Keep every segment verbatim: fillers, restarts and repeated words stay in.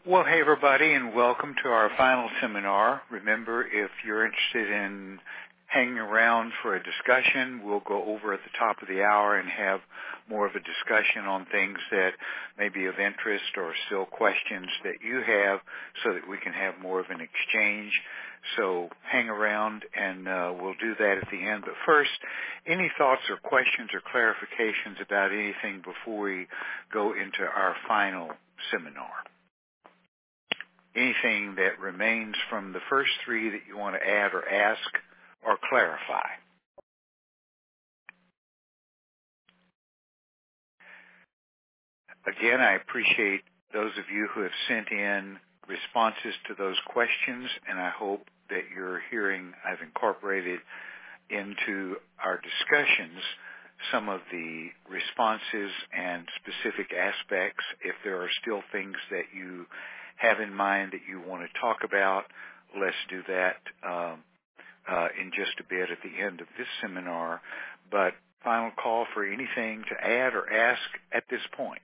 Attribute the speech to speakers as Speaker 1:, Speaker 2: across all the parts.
Speaker 1: Well, hey everybody, and welcome to our final seminar. Remember, if you're interested in hanging around for a discussion, we'll go over at the top of the hour and have more of a discussion on things that may be of interest or still questions that you have so that we can have more of an exchange. So hang around and uh, we'll do that at the end. But first, any thoughts or questions or clarifications about anything before we go into our final seminar? Anything that remains from the first three that you want to add or ask or clarify? Again, I appreciate those of you who have sent in responses to those questions, and I hope that you're hearing I've incorporated into our discussions some of the responses and specific aspects. If there are still things that you have in mind that you want to talk about, let's do that um, uh, in just a bit at the end of this seminar. But final call for anything to add or ask at this point.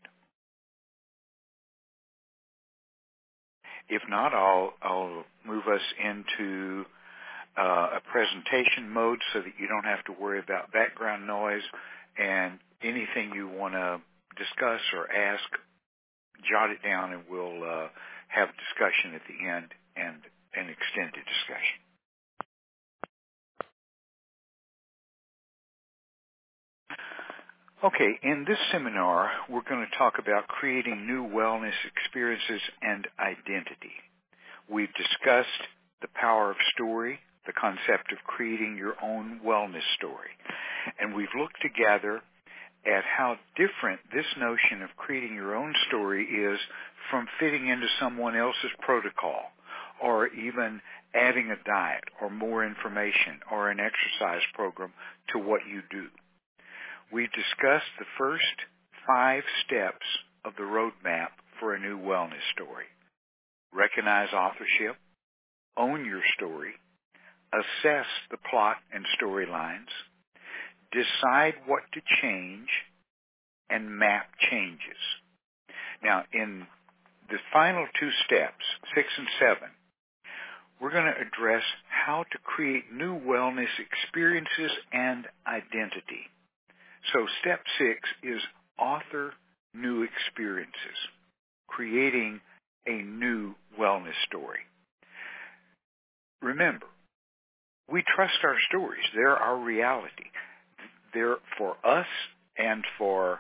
Speaker 1: If not, I'll, I'll move us into uh, a presentation mode so that you don't have to worry about background noise, and anything you want to discuss or ask, jot it down and we'll uh, have discussion at the end and an extended discussion. Okay, in this seminar, we're going to talk about creating new wellness experiences and identity. We've discussed the power of story, the concept of creating your own wellness story, and we've looked together at how different this notion of creating your own story is from fitting into someone else's protocol, or even adding a diet or more information or an exercise program to what you do. We've discussed the first five steps of the roadmap for a new wellness story. Recognize authorship, own your story, assess the plot and storylines, decide what to change, and map changes. Now, in the final two steps, six and seven, we're going to address how to create new wellness experiences and identity. So step six is author new experiences, creating a new wellness story. Remember, we trust our stories. They're our reality. They're for us and for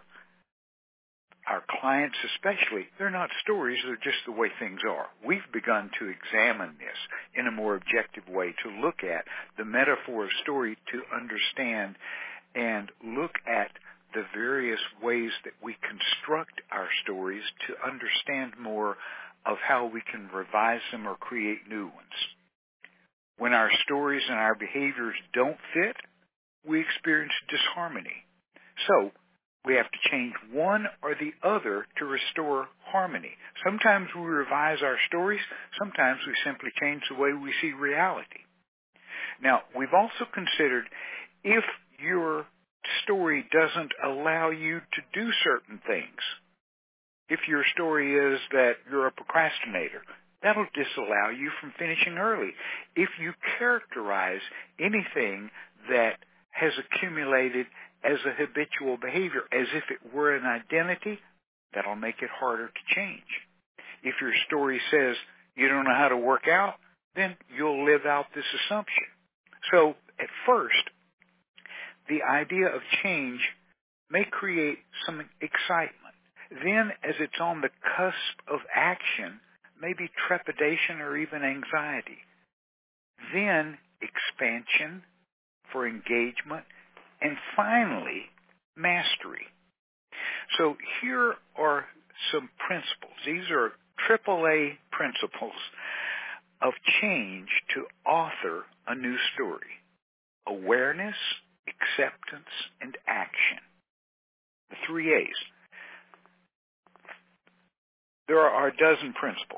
Speaker 1: our clients especially. They're not stories. They're just the way things are. We've begun to examine this in a more objective way, to look at the metaphor of story, to understand and look at the various ways that we construct our stories to understand more of how we can revise them or create new ones. When our stories and our behaviors don't fit, we experience disharmony. So we have to change one or the other to restore harmony. Sometimes we revise our stories. Sometimes we simply change the way we see reality. Now, we've also considered if your story doesn't allow you to do certain things. If your story is that you're a procrastinator, that'll disallow you from finishing early. If you characterize anything that has accumulated as a habitual behavior, as if it were an identity, that'll make it harder to change. If your story says you don't know how to work out, then you'll live out this assumption. So at first, the idea of change may create some excitement. Then, as it's on the cusp of action, maybe trepidation or even anxiety. Then expansion for engagement, and finally, mastery. So here are some principles. These are triple A principles of change to author a new story. Awareness, acceptance, and action. The three A's. There are a dozen principles.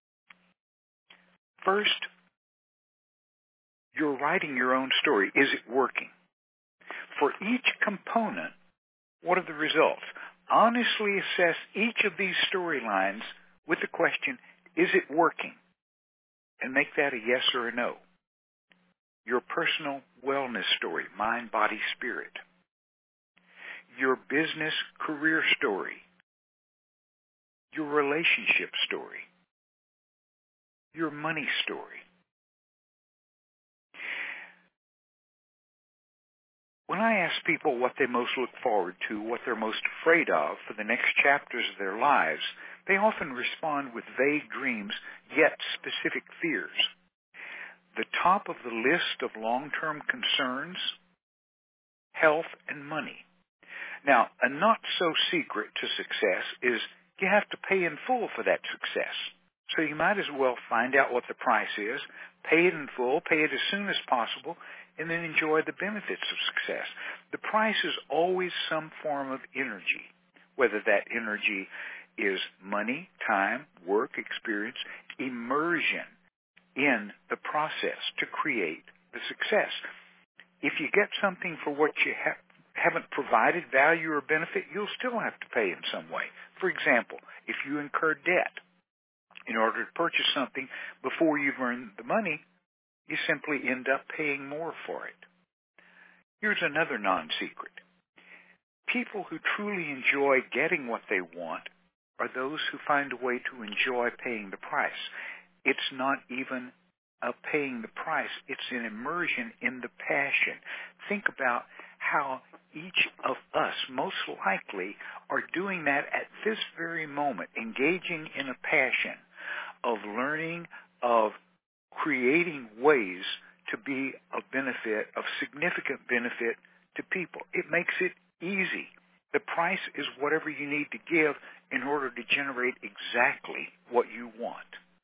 Speaker 1: First, you're writing your own story. Is it working? For each component, what are the results? Honestly assess each of these storylines with the question, Is it working? And make that a yes or a no. Your personal wellness story, mind, body, spirit. Your business career story. Your relationship story. Your money story. When I ask people what they most look forward to, what they're most afraid of for the next chapters of their lives, they often respond with vague dreams, yet specific fears. The top of the list of long-term concerns, health and money. Now, a not-so-secret to success is you have to pay in full for that success. So you might as well find out what the price is, pay it in full, pay it as soon as possible, and then enjoy the benefits of success. The price is always some form of energy, whether that energy is money, time, work, experience, immersion in the process to create the success. If you get something for what you ha- haven't provided value or benefit, you'll still have to pay in some way. For example, if you incur debt in order to purchase something before you've earned the money, you simply end up paying more for it. Here's another non-secret. People who truly enjoy getting what they want are those who find a way to enjoy paying the price. It's not even a paying the price. It's an immersion in the passion. Think about how each of us most likely are doing that at this very moment, engaging in a passion of learning, of creating ways to be of benefit, of significant benefit to people. It makes it easy. The price is whatever you need to give in order to generate exactly what you want.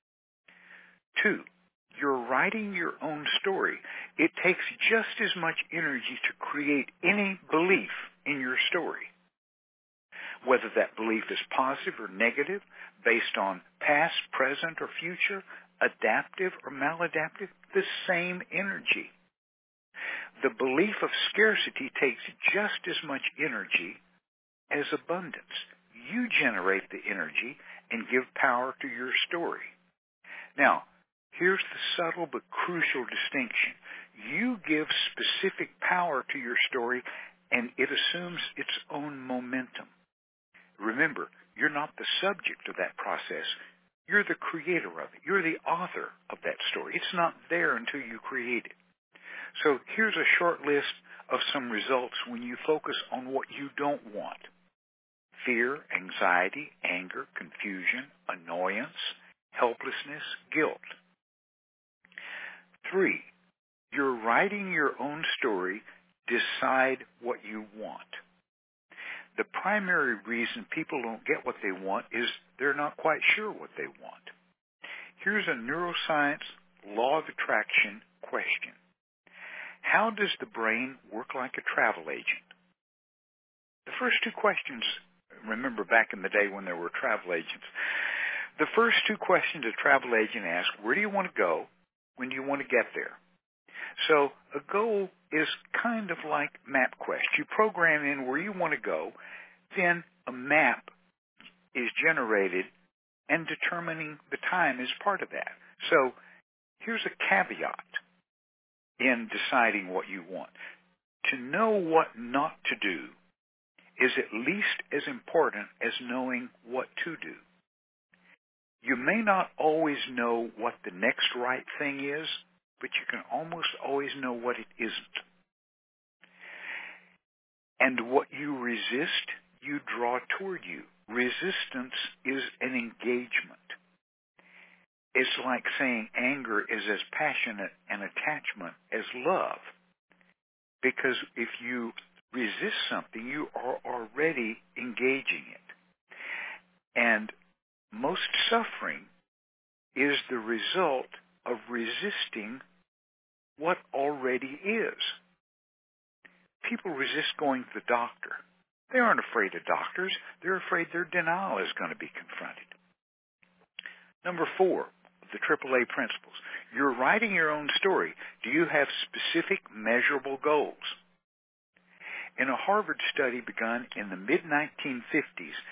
Speaker 1: Two, you're writing your own story. It takes just as much energy to create any belief in your story. Whether that belief is positive or negative, based on past, present, or future, adaptive or maladaptive, the same energy. The belief of scarcity takes just as much energy as abundance. You generate the energy and give power to your story. Now, here's the subtle but crucial distinction. You give specific power to your story, and it assumes its own momentum. Remember, you're not the subject of that process. You're the creator of it. You're the author of that story. It's not there until you create it. So here's a short list of some results when you focus on what you don't want. Fear, anxiety, anger, confusion, annoyance, helplessness, guilt. Three, you're writing your own story. Decide what you want. The primary reason people don't get what they want is they're not quite sure what they want. Here's a neuroscience law of attraction question. How does the brain work like a travel agent? The first two questions, remember back in the day when there were travel agents, the first two questions a travel agent asks, where do you want to go? When do you want to get there? So a goal is kind of like MapQuest. You program in where you want to go, then a map is generated, and determining the time is part of that. So here's a caveat in deciding what you want. To know what not to do is at least as important as knowing what to do. You may not always know what the next right thing is, but you can almost always know what it isn't. And what you resist, you draw toward you. Resistance is an engagement. It's like saying anger is as passionate an attachment as love. Because if you resist something, you are already engaging it. And most suffering is the result of resisting what already is. People resist going to the doctor. They aren't afraid of doctors. They're afraid their denial is going to be confronted. Number four, the triple A principles. You're writing your own story. Do you have specific, measurable goals? In a Harvard study begun in the mid nineteen fifties,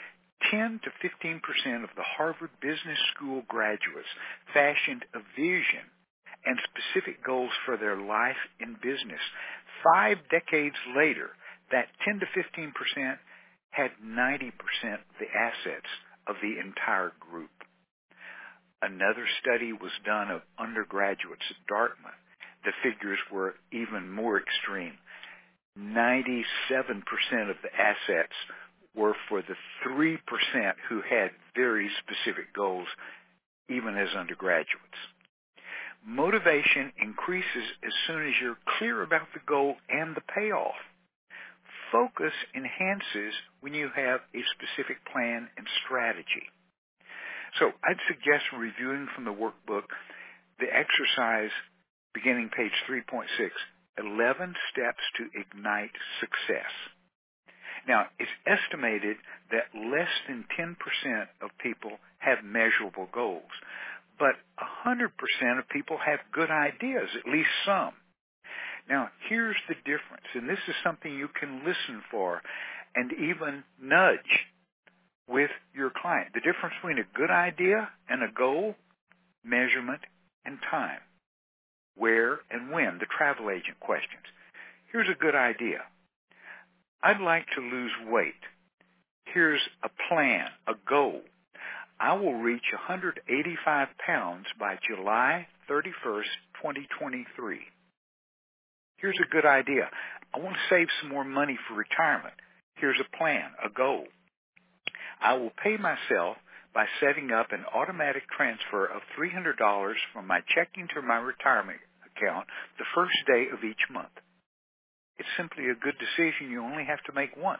Speaker 1: ten to fifteen percent of the Harvard Business School graduates fashioned a vision and specific goals for their life in business. Five decades later, that ten to fifteen percent had ninety percent of the assets of the entire group. Another study was done of undergraduates at Dartmouth. The figures were even more extreme. ninety-seven percent of the assets were for the three percent who had very specific goals, even as undergraduates. Motivation increases as soon as you're clear about the goal and the payoff. Focus enhances when you have a specific plan and strategy. So I'd suggest reviewing from the workbook the exercise beginning page three point six, eleven steps to ignite success. Now, it's estimated that less than ten percent of people have measurable goals, but one hundred percent of people have good ideas, at least some. Now, here's the difference, and this is something you can listen for and even nudge with your client. The difference between a good idea and a goal, measurement and time. Where and when, the travel agent questions. Here's a good idea. I'd like to lose weight. Here's a plan, a goal. I will reach one hundred eighty-five pounds by July thirty-first, twenty twenty-three. Here's a good idea. I want to save some more money for retirement. Here's a plan, a goal. I will pay myself by setting up an automatic transfer of three hundred dollars from my checking to my retirement account the first day of each month. It's simply a good decision you only have to make once.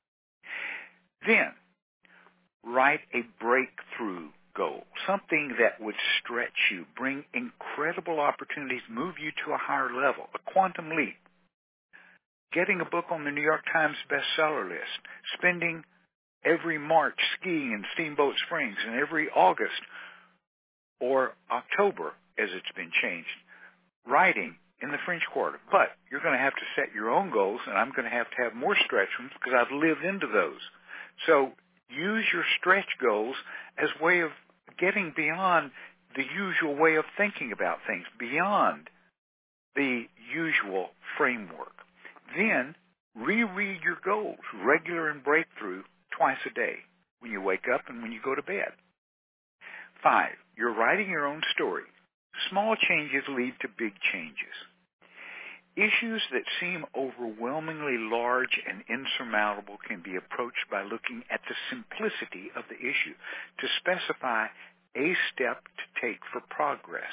Speaker 1: Then, write a breakthrough goal, something that would stretch you, bring incredible opportunities, move you to a higher level, a quantum leap. Getting a book on the New York Times bestseller list, spending every March skiing in Steamboat Springs, and every August or October, as it's been changed, writing in the French Quarter. But you're going to have to set your own goals, and I'm going to have to have more stretch ones because I've lived into those. So use your stretch goals as a way of getting beyond the usual way of thinking about things, beyond the usual framework. Then reread your goals, regular and breakthrough, twice a day, when you wake up and when you go to bed. Five, you're writing your own story. Small changes lead to big changes. Issues that seem overwhelmingly large and insurmountable can be approached by looking at the simplicity of the issue to specify a step to take for progress.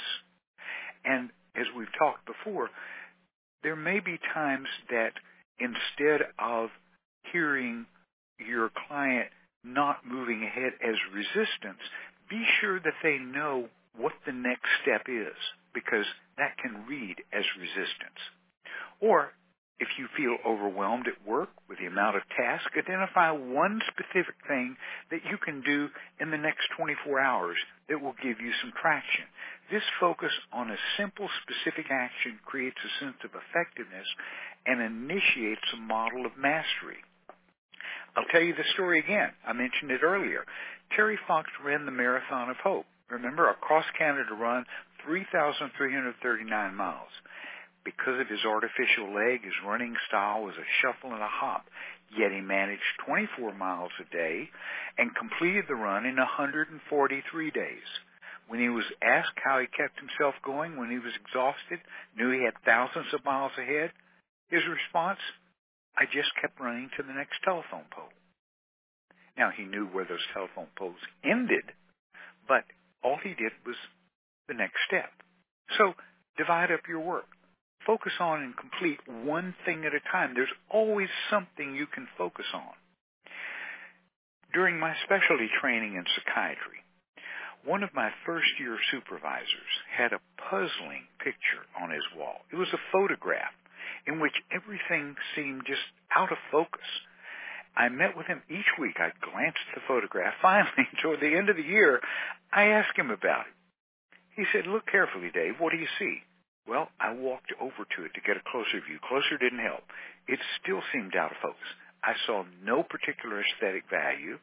Speaker 1: And as we've talked before, there may be times that instead of hearing your client not moving ahead as resistance, be sure that they know what the next step is, because that can read as resistance. Or, if you feel overwhelmed at work with the amount of tasks, identify one specific thing that you can do in the next twenty-four hours that will give you some traction. This focus on a simple, specific action creates a sense of effectiveness and initiates a model of mastery. I'll tell you the story again. I mentioned it earlier. Terry Fox ran the Marathon of Hope. Remember, a cross-Canada run, three thousand three hundred thirty-nine miles. Because of his artificial leg, his running style was a shuffle and a hop. Yet he managed twenty-four miles a day and completed the run in one hundred forty-three days. When he was asked how he kept himself going when he was exhausted, knew he had thousands of miles ahead, his response, I just kept running to the next telephone pole. Now, he knew where those telephone poles ended, but all he did was the next step. So, divide up your work. Focus on and complete one thing at a time. There's always something you can focus on. During my specialty training in psychiatry, one of my first-year supervisors had a puzzling picture on his wall. It was a photograph in which everything seemed just out of focus. I met with him each week. I glanced at the photograph. Finally, toward the end of the year, I asked him about it. He said, look carefully, Dave. What do you see? Well, I walked over to it to get a closer view. Closer didn't help. It still seemed out of focus. I saw no particular aesthetic value,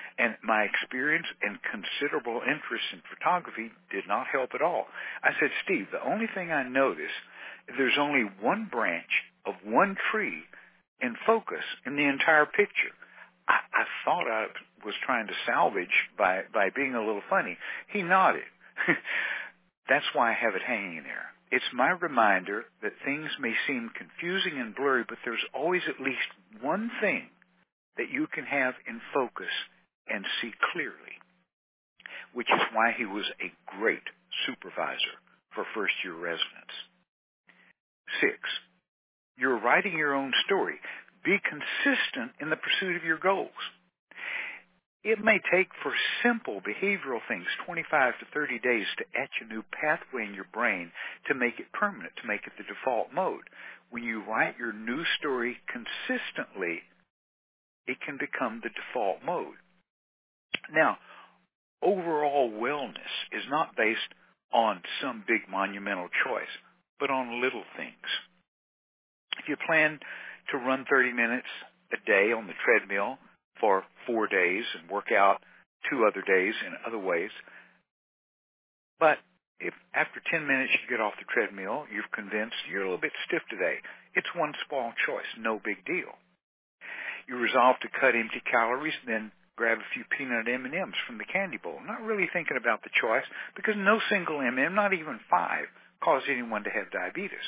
Speaker 1: And my experience and considerable interest in photography did not help at all. I said, Steve, the only thing I notice is there's only one branch of one tree in focus in the entire picture. I, I thought I was trying to salvage by, by being a little funny. He nodded. That's why I have it hanging there. It's my reminder that things may seem confusing and blurry, but there's always at least one thing that you can have in focus and see clearly, which is why he was a great supervisor for first-year residents. Six, you're writing your own story. Be consistent in the pursuit of your goals. It may take for simple behavioral things twenty-five to thirty days to etch a new pathway in your brain to make it permanent, to make it the default mode. When you write your new story consistently, it can become the default mode. Now, overall wellness is not based on some big monumental choice, but on little things. If you plan to run thirty minutes a day on the treadmill for four days and work out two other days in other ways, but if after ten minutes you get off the treadmill, you've convinced you're a little bit stiff today, it's one small choice, no big deal. You resolve to cut empty calories, then grab a few peanut M and M's from the candy bowl, not really thinking about the choice, because no single M and M, not even five, cause anyone to have diabetes.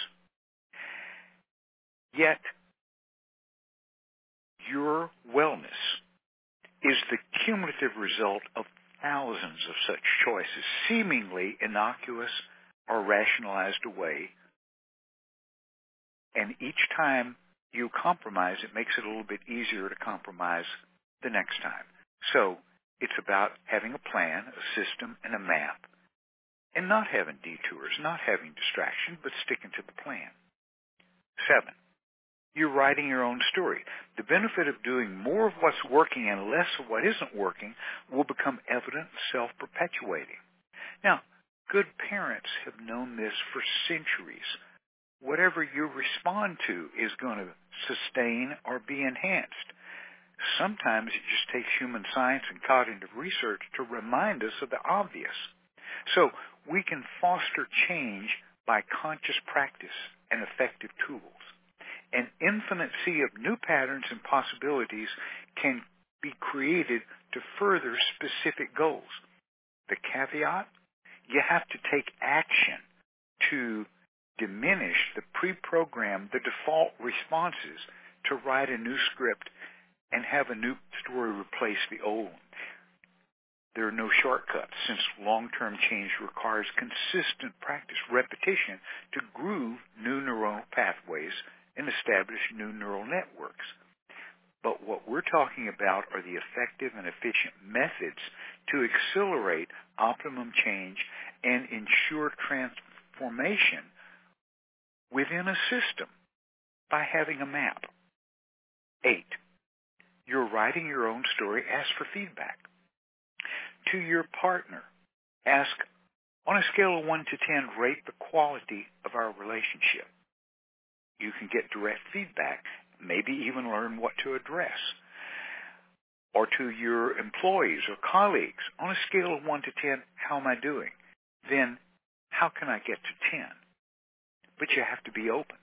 Speaker 1: Yet, your wellness is the cumulative result of thousands of such choices, seemingly innocuous or rationalized away. And each time you compromise, it makes it a little bit easier to compromise the next time. So it's about having a plan, a system, and a map, and not having detours, not having distraction, but sticking to the plan. Seven, you're writing your own story. The benefit of doing more of what's working and less of what isn't working will become evident, self-perpetuating. Now, good parents have known this for centuries. Whatever you respond to is going to sustain or be enhanced. Sometimes it just takes human science and cognitive research to remind us of the obvious. So we can foster change by conscious practice and effective tools. An infinite sea of new patterns and possibilities can be created to further specific goals. The caveat, you have to take action to diminish the pre-programmed, the default responses to write a new script and have a new story replace the old one. There are no shortcuts, since long-term change requires consistent practice, repetition, to groove new neuronal pathways and establish new neural networks. But what we're talking about are the effective and efficient methods to accelerate optimum change and ensure transformation within a system by having a map. Eight, you're writing your own story. Ask for feedback. To your partner, ask, on a scale of one to ten, rate the quality of our relationship. You can get direct feedback, maybe even learn what to address. Or to your employees or colleagues, on a scale of one to ten, how am I doing? Then, how can I get to ten? But you have to be open.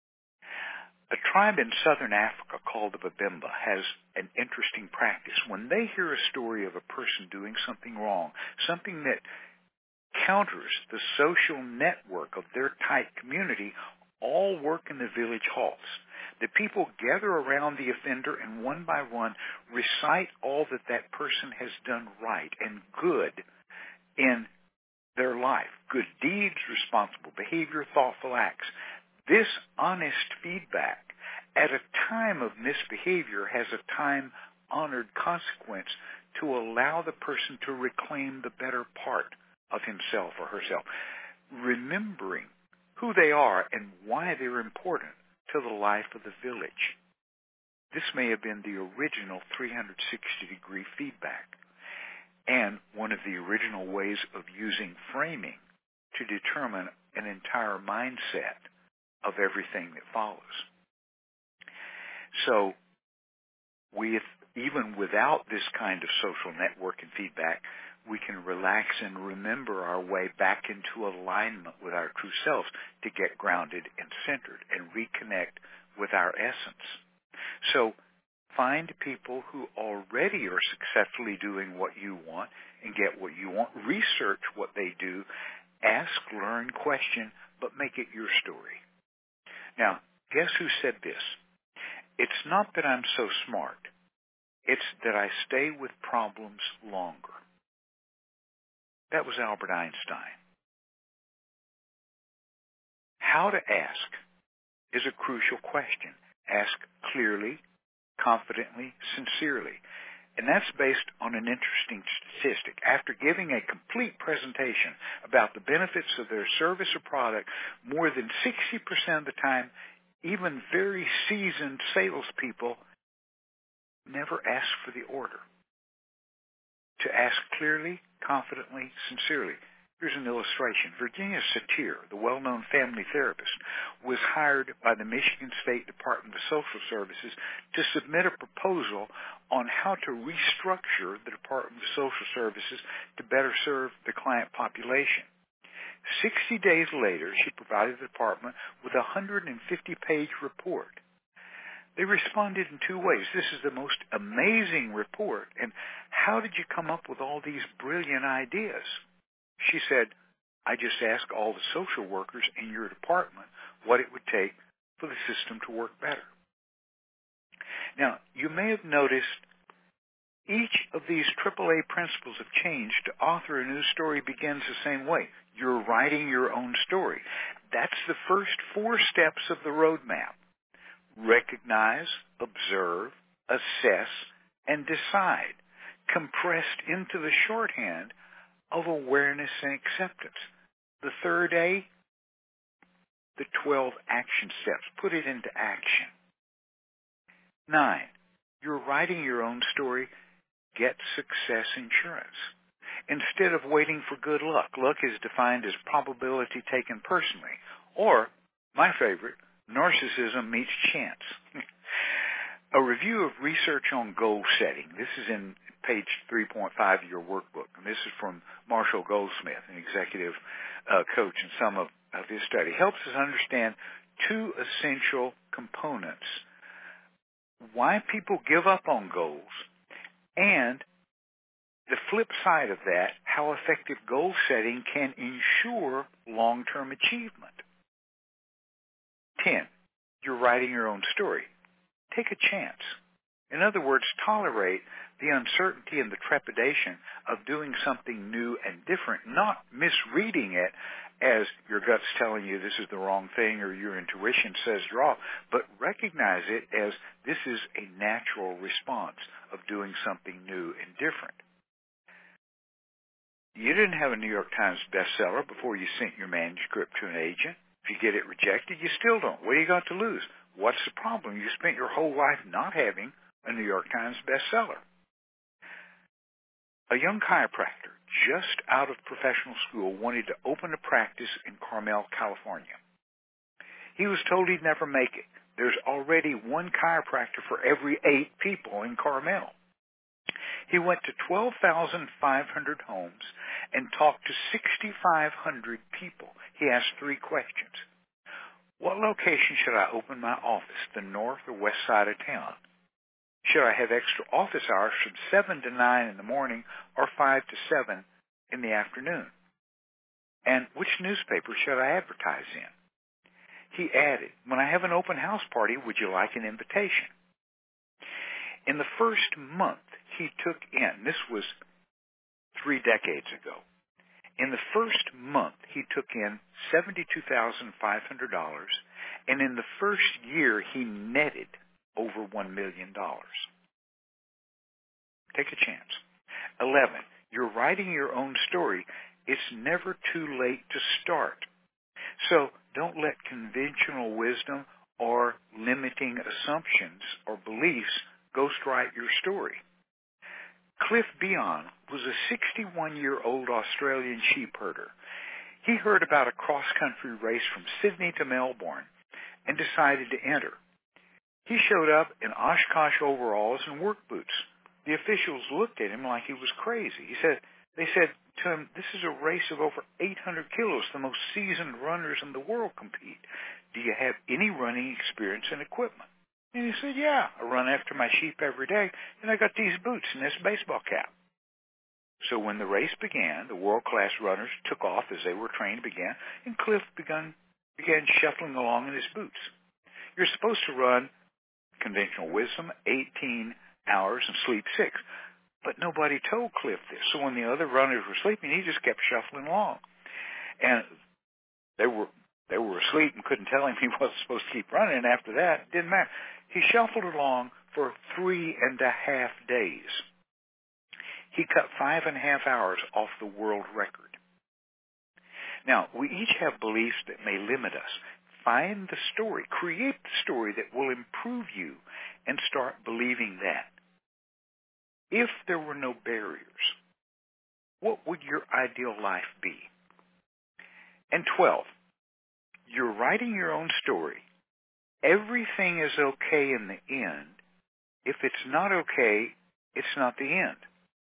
Speaker 1: A tribe in southern Africa called the Babemba has an interesting practice. When they hear a story of a person doing something wrong, something that counters the social network of their tight community, all work in the village halls. The people gather around the offender and one by one recite all that that person has done right and good in their life. Good deeds, responsible behavior, thoughtful acts. This honest feedback at a time of misbehavior has a time-honored consequence to allow the person to reclaim the better part of himself or herself, remembering who they are and why they're important to the life of the village. This may have been the original three hundred sixty degree feedback and one of the original ways of using framing to determine an entire mindset of everything that follows. So, with even without this kind of social network and feedback, we can relax and remember our way back into alignment with our true selves to get grounded and centered and reconnect with our essence. So find people who already are successfully doing what you want and get what you want. Research what they do. Ask, learn, question, but make it your story. Now, guess who said this? It's not that I'm so smart. It's that I stay with problems longer. That was Albert Einstein. How to ask is a crucial question. Ask clearly, confidently, sincerely. And that's based on an interesting statistic. After giving a complete presentation about the benefits of their service or product, more than sixty percent of the time, even very seasoned salespeople never ask for the order. To ask clearly, confidently, sincerely. Here's an illustration. Virginia Satir, the well-known family therapist, was hired by the Michigan State Department of Social Services to submit a proposal on how to restructure the Department of Social Services to better serve the client population. Sixty days later, she provided the department with a one hundred fifty page report. They responded in two ways. This is the most amazing report, and how did you come up with all these brilliant ideas? She said, I just asked all the social workers in your department what it would take for the system to work better. Now, you may have noticed each of these triple A principles of change to author a new story begins the same way. You're writing your own story. That's the first four steps of the roadmap. Recognize, observe, assess, and decide, compressed into the shorthand of awareness and acceptance. The third A, the twelve action steps. Put it into action. Nine, you're writing your own story. Get success insurance. Instead of waiting for good luck, luck is defined as probability taken personally. Or, my favorite, narcissism meets chance. A review of research on goal setting. This is in page three point five of your workbook. And this is from Marshall Goldsmith, an executive uh, coach in some of, of his study. Helps us understand two essential components. Why people give up on goals, and the flip side of that, how effective goal setting can ensure long-term achievement. Ten, you're writing your own story. Take a chance. In other words, tolerate the uncertainty and the trepidation of doing something new and different, not misreading it as your gut's telling you this is the wrong thing or your intuition says you're off, but recognize it as this is a natural response of doing something new and different. You didn't have a New York Times bestseller before you sent your manuscript to an agent. If you get it rejected, you still don't. What do you got to lose? What's the problem? You spent your whole life not having a New York Times bestseller. A young chiropractor just out of professional school wanted to open a practice in Carmel, California. He was told he'd never make it. There's already one chiropractor for every eight people in Carmel. He went to twelve thousand five hundred homes and talked to six thousand five hundred people. He asked three questions. What location should I open my office, the north or west side of town? Should I have extra office hours from seven to nine in the morning or five to seven in the afternoon? And which newspaper should I advertise in? He added, when I have an open house party, would you like an invitation? In the first month, he took in, this was three decades ago, in the first month, he took in seventy-two thousand five hundred dollars, and in the first year, he netted over one million dollars. Take a chance. eleven, you're writing your own story. It's never too late to start. So don't let conventional wisdom or limiting assumptions or beliefs ghostwrite your story. Cliff Beyond was a sixty-one-year-old Australian sheep herder. He heard about a cross-country race from Sydney to Melbourne and decided to enter. He showed up in Oshkosh overalls and work boots. The officials looked at him like he was crazy. He said, they said to him, this is a race of over eight hundred kilos. The most seasoned runners in the world compete. Do you have any running experience and equipment? And he said, yeah, I run after my sheep every day, and I got these boots and this baseball cap. So when the race began, the world-class runners took off as they were trained began, and Cliff began, began shuffling along in his boots. You're supposed to run, conventional wisdom, eighteen hours and sleep six. But nobody told Cliff this. So when the other runners were sleeping, he just kept shuffling along. And they were they were asleep and couldn't tell him he wasn't supposed to keep running. And after that, it didn't matter. He shuffled along for three and a half days. He cut five and a half hours off the world record. Now, we each have beliefs that may limit us. Find the story. Create the story that will improve you and start believing that. If there were no barriers, what would your ideal life be? And twelve, you're writing your own story. Everything is okay in the end. If it's not okay, it's not the end.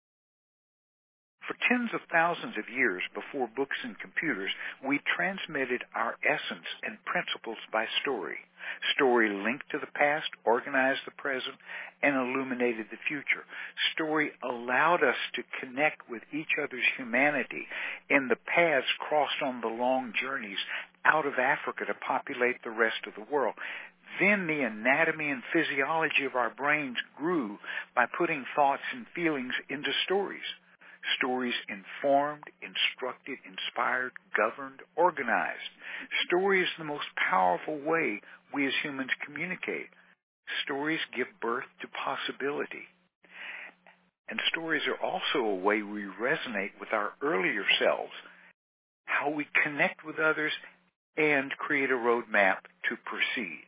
Speaker 1: For tens of thousands of years before books and computers, we transmitted our essence and principles by story. Story linked to the past, organized the present, and illuminated the future. Story allowed us to connect with each other's humanity in the paths crossed on the long journeys out of Africa to populate the rest of the world. Then the anatomy and physiology of our brains grew by putting thoughts and feelings into stories. Stories informed, instructed, inspired, governed, organized. Story is the most powerful way we as humans communicate. Stories give birth to possibility. And stories are also a way we resonate with our earlier selves, how we connect with others, and create a roadmap to proceed.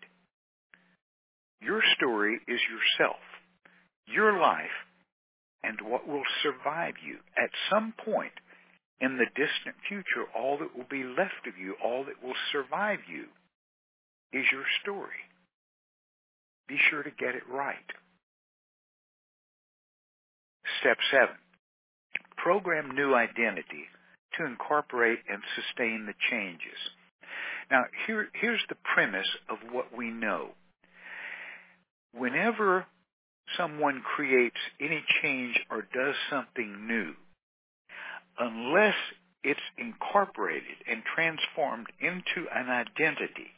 Speaker 1: Your story is yourself, your life, and what will survive you. At some point in the distant future, all that will be left of you, all that will survive you, is your story. Be sure to get it right. Step seven, program new identity to incorporate and sustain the changes. Now, here, here's the premise of what we know. Whenever someone creates any change or does something new, unless it's incorporated and transformed into an identity,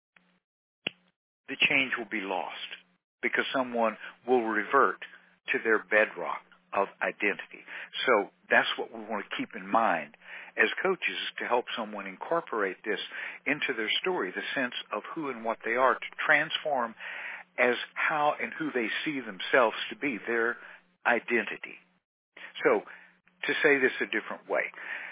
Speaker 1: the change will be lost because someone will revert to their bedrock of identity. So that's what we want to keep in mind as coaches, is to help someone incorporate this into their story, the sense of who and what they are, to transform as how and who they see themselves to be, their identity. So, to say this a different way,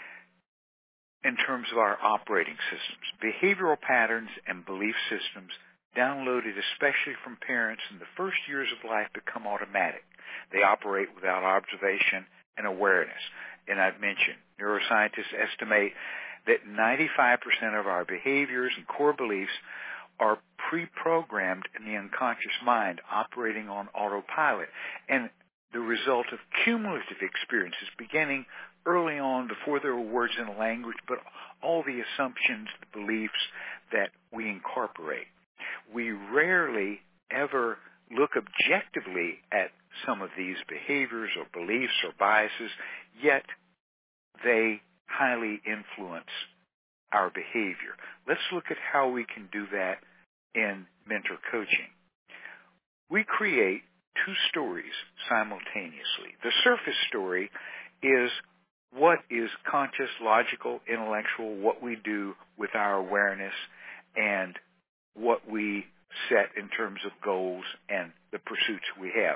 Speaker 1: in terms of our operating systems, behavioral patterns and belief systems downloaded especially from parents in the first years of life become automatic. They operate without observation and awareness. And I've mentioned, neuroscientists estimate that ninety-five percent of our behaviors and core beliefs are pre-programmed in the unconscious mind, operating on autopilot, and the result of cumulative experiences beginning early on before there were words in a language, but all the assumptions, the beliefs that we incorporate. We rarely ever look objectively at some of these behaviors or beliefs or biases, yet they highly influence our behavior. Let's look at how we can do that in mentor coaching. We create two stories simultaneously. The surface story is what is conscious, logical, intellectual, what we do with our awareness, and what we set in terms of goals and the pursuits we have.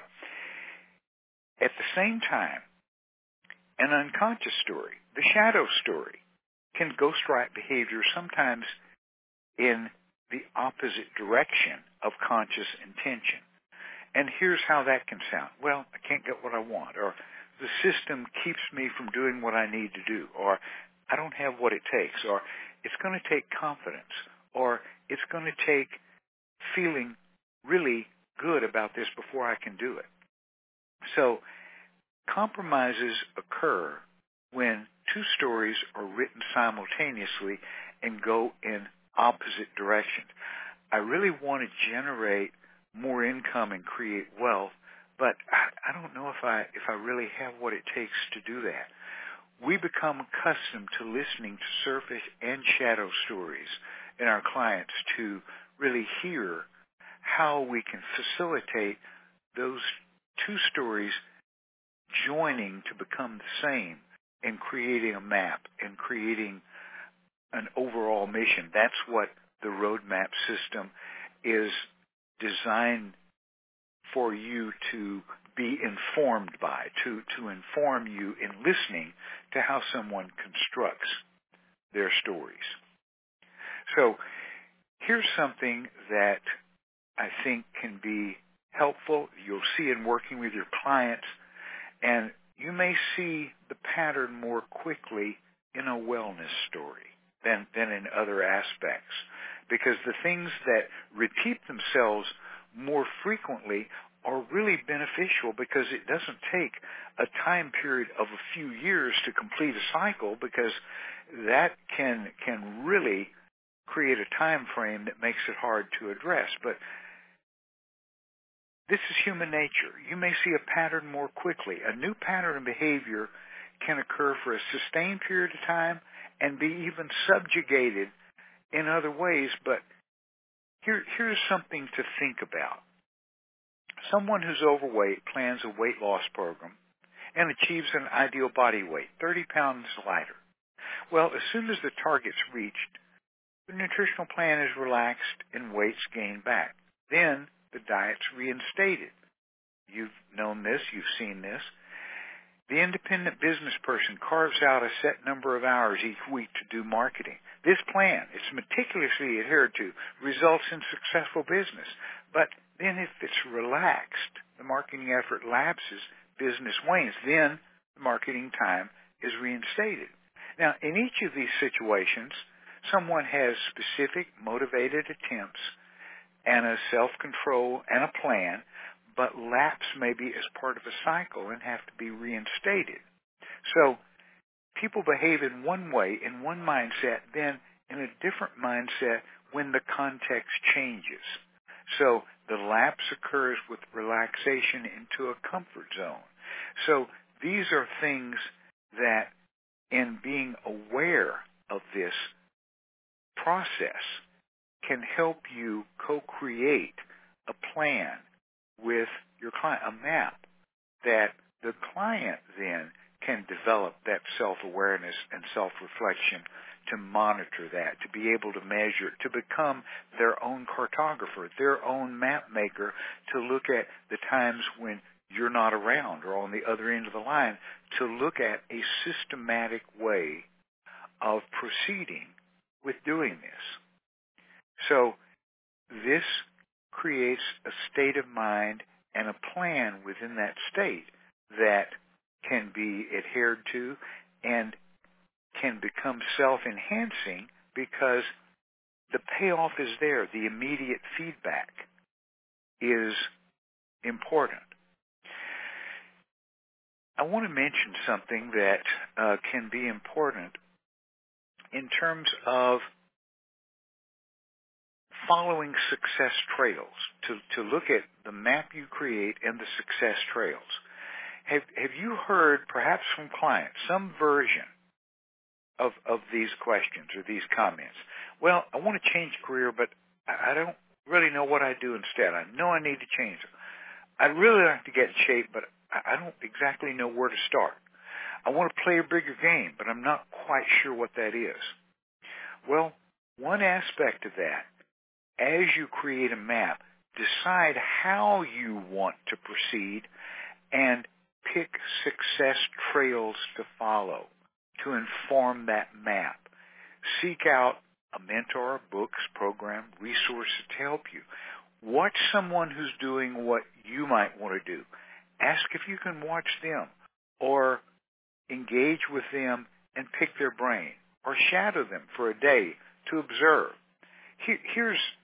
Speaker 1: At the same time, an unconscious story, the shadow story, can ghostwrite behavior sometimes in the opposite direction of conscious intention. And here's how that can sound. Well, I can't get what I want, or the system keeps me from doing what I need to do, or I don't have what it takes, or it's going to take confidence, or it's going to take feeling really good about this before I can do it. So compromises occur when two stories are written simultaneously and go in opposite directions. I really want to generate more income and create wealth, but I, I don't know if I if I really have what it takes to do that. We become accustomed to listening to surface and shadow stories in our clients to really hear how we can facilitate those two stories joining to become the same and creating a map and creating an overall mission. That's what the roadmap system is designed for you to be informed by, to, to inform you in listening to how someone constructs their stories. So here's something that I think can be helpful. You'll see in working with your clients, and you may see the pattern more quickly in a wellness story than, than in other aspects, because the things that repeat themselves more frequently are really beneficial, because it doesn't take a time period of a few years to complete a cycle, because that can can really create a time frame that makes it hard to address. But this is human nature. You may see a pattern more quickly. A new pattern of behavior can occur for a sustained period of time and be even subjugated in other ways. But here, here's something to think about. Someone who's overweight plans a weight loss program and achieves an ideal body weight, thirty pounds lighter. Well, as soon as the target's reached, the nutritional plan is relaxed and weight's gained back. Then the diet's reinstated. You've known this, you've seen this. The independent business person carves out a set number of hours each week to do marketing. This plan, it's meticulously adhered to, results in successful business. But then if it's relaxed, the marketing effort lapses, business wanes, then the marketing time is reinstated. Now, in each of these situations, someone has specific motivated attempts and a self-control and a plan, but lapse may be as part of a cycle and have to be reinstated. So people behave in one way, in one mindset, then in a different mindset when the context changes. So the lapse occurs with relaxation into a comfort zone. So these are things that, in being aware of this process, can help you co-create a plan with your client, a map that the client then can develop that self-awareness and self-reflection to monitor that, to be able to measure it, to become their own cartographer, their own map maker, to look at the times when you're not around or on the other end of the line, to look at a systematic way of proceeding with doing this. So this creates a state of mind and a plan within that state that can be adhered to and can become self-enhancing because the payoff is there. The immediate feedback is important. I want to mention something that uh, can be important in terms of following success trails, to, to look at the map you create and the success trails. Have, have you heard, perhaps from clients, some version of, of these questions or these comments? Well, I want to change career, but I don't really know what I do instead. I know I need to change it. I'd really like to get in shape, but I don't exactly know where to start. I want to play a bigger game, but I'm not quite sure what that is. Well, one aspect of that, as you create a map, decide how you want to proceed and pick success trails to follow to inform that map. Seek out a mentor, books, program, resources to help you. Watch someone who's doing what you might want to do. Ask if you can watch them or engage with them and pick their brain or shadow them for a day to observe. Here, here's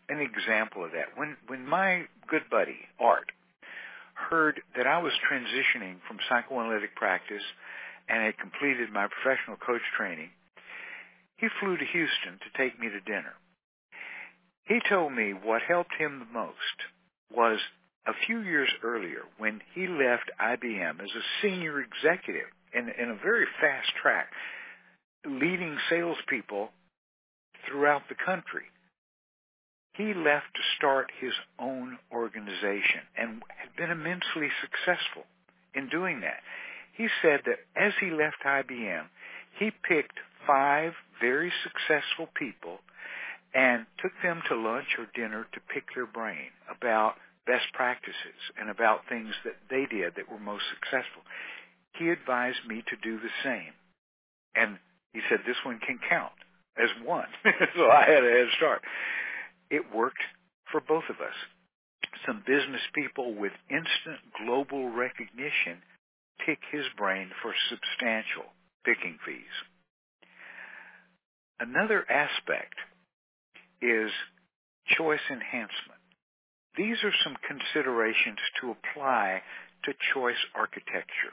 Speaker 1: an example of that. When when my good buddy, Art, heard that I was transitioning from psychoanalytic practice and had completed my professional coach training, he flew to Houston to take me to dinner. He told me what helped him the most was a few years earlier when he left I B M as a senior executive in, in a very fast track, leading salespeople throughout the country. He left to start his own organization and had been immensely successful in doing that. He said that as he left I B M, he picked five very successful people and took them to lunch or dinner to pick their brain about best practices and about things that they did that were most successful. He advised me to do the same. And he said, this one can count as one. So I had a head start. It worked for both of us. Some business people with instant global recognition pick his brain for substantial picking fees. Another aspect is choice enhancement. These are some considerations to apply to choice architecture.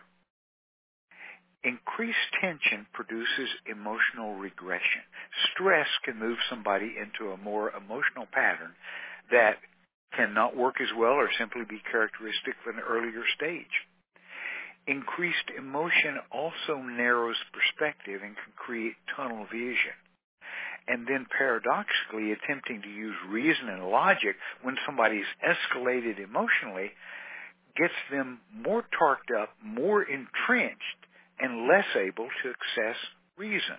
Speaker 1: Increased tension produces emotional regression. Stress can move somebody into a more emotional pattern that cannot work as well or simply be characteristic of an earlier stage. Increased emotion also narrows perspective and can create tunnel vision. And then paradoxically, attempting to use reason and logic when somebody's escalated emotionally gets them more torqued up, more entrenched, and less able to access reason.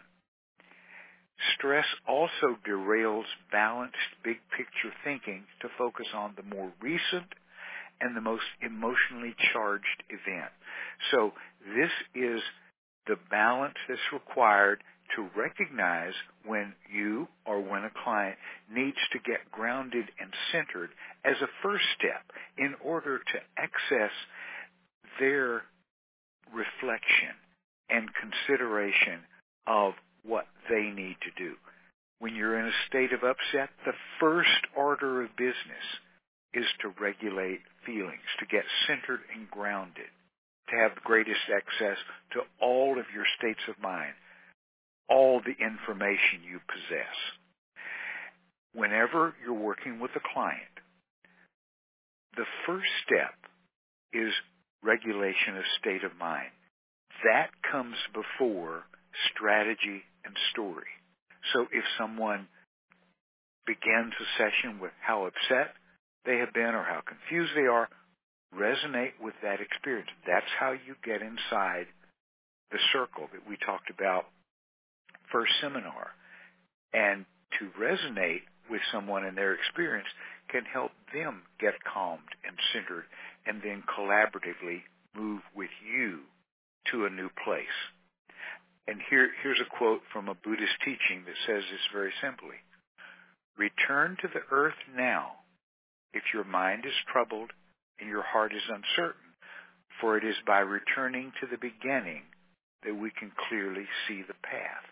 Speaker 1: Stress also derails balanced big picture thinking to focus on the more recent and the most emotionally charged event. So this is the balance that's required to recognize when you or when a client needs to get grounded and centered as a first step in order to access their reflection and consideration of what they need to do. When you're in a state of upset, the first order of business is to regulate feelings, to get centered and grounded, to have the greatest access to all of your states of mind, all the information you possess. Whenever you're working with a client, the first step is regulation of state of mind. That comes before strategy and story. So if someone begins a session with how upset they have been or how confused they are, resonate with that experience. That's how you get inside the circle that we talked about first seminar. And to resonate with someone in their experience can help them get calmed and centered and then collaboratively move with you to a new place. And here, here's a quote from a Buddhist teaching that says this very simply. Return to the earth now if your mind is troubled and your heart is uncertain, for it is by returning to the beginning that we can clearly see the path.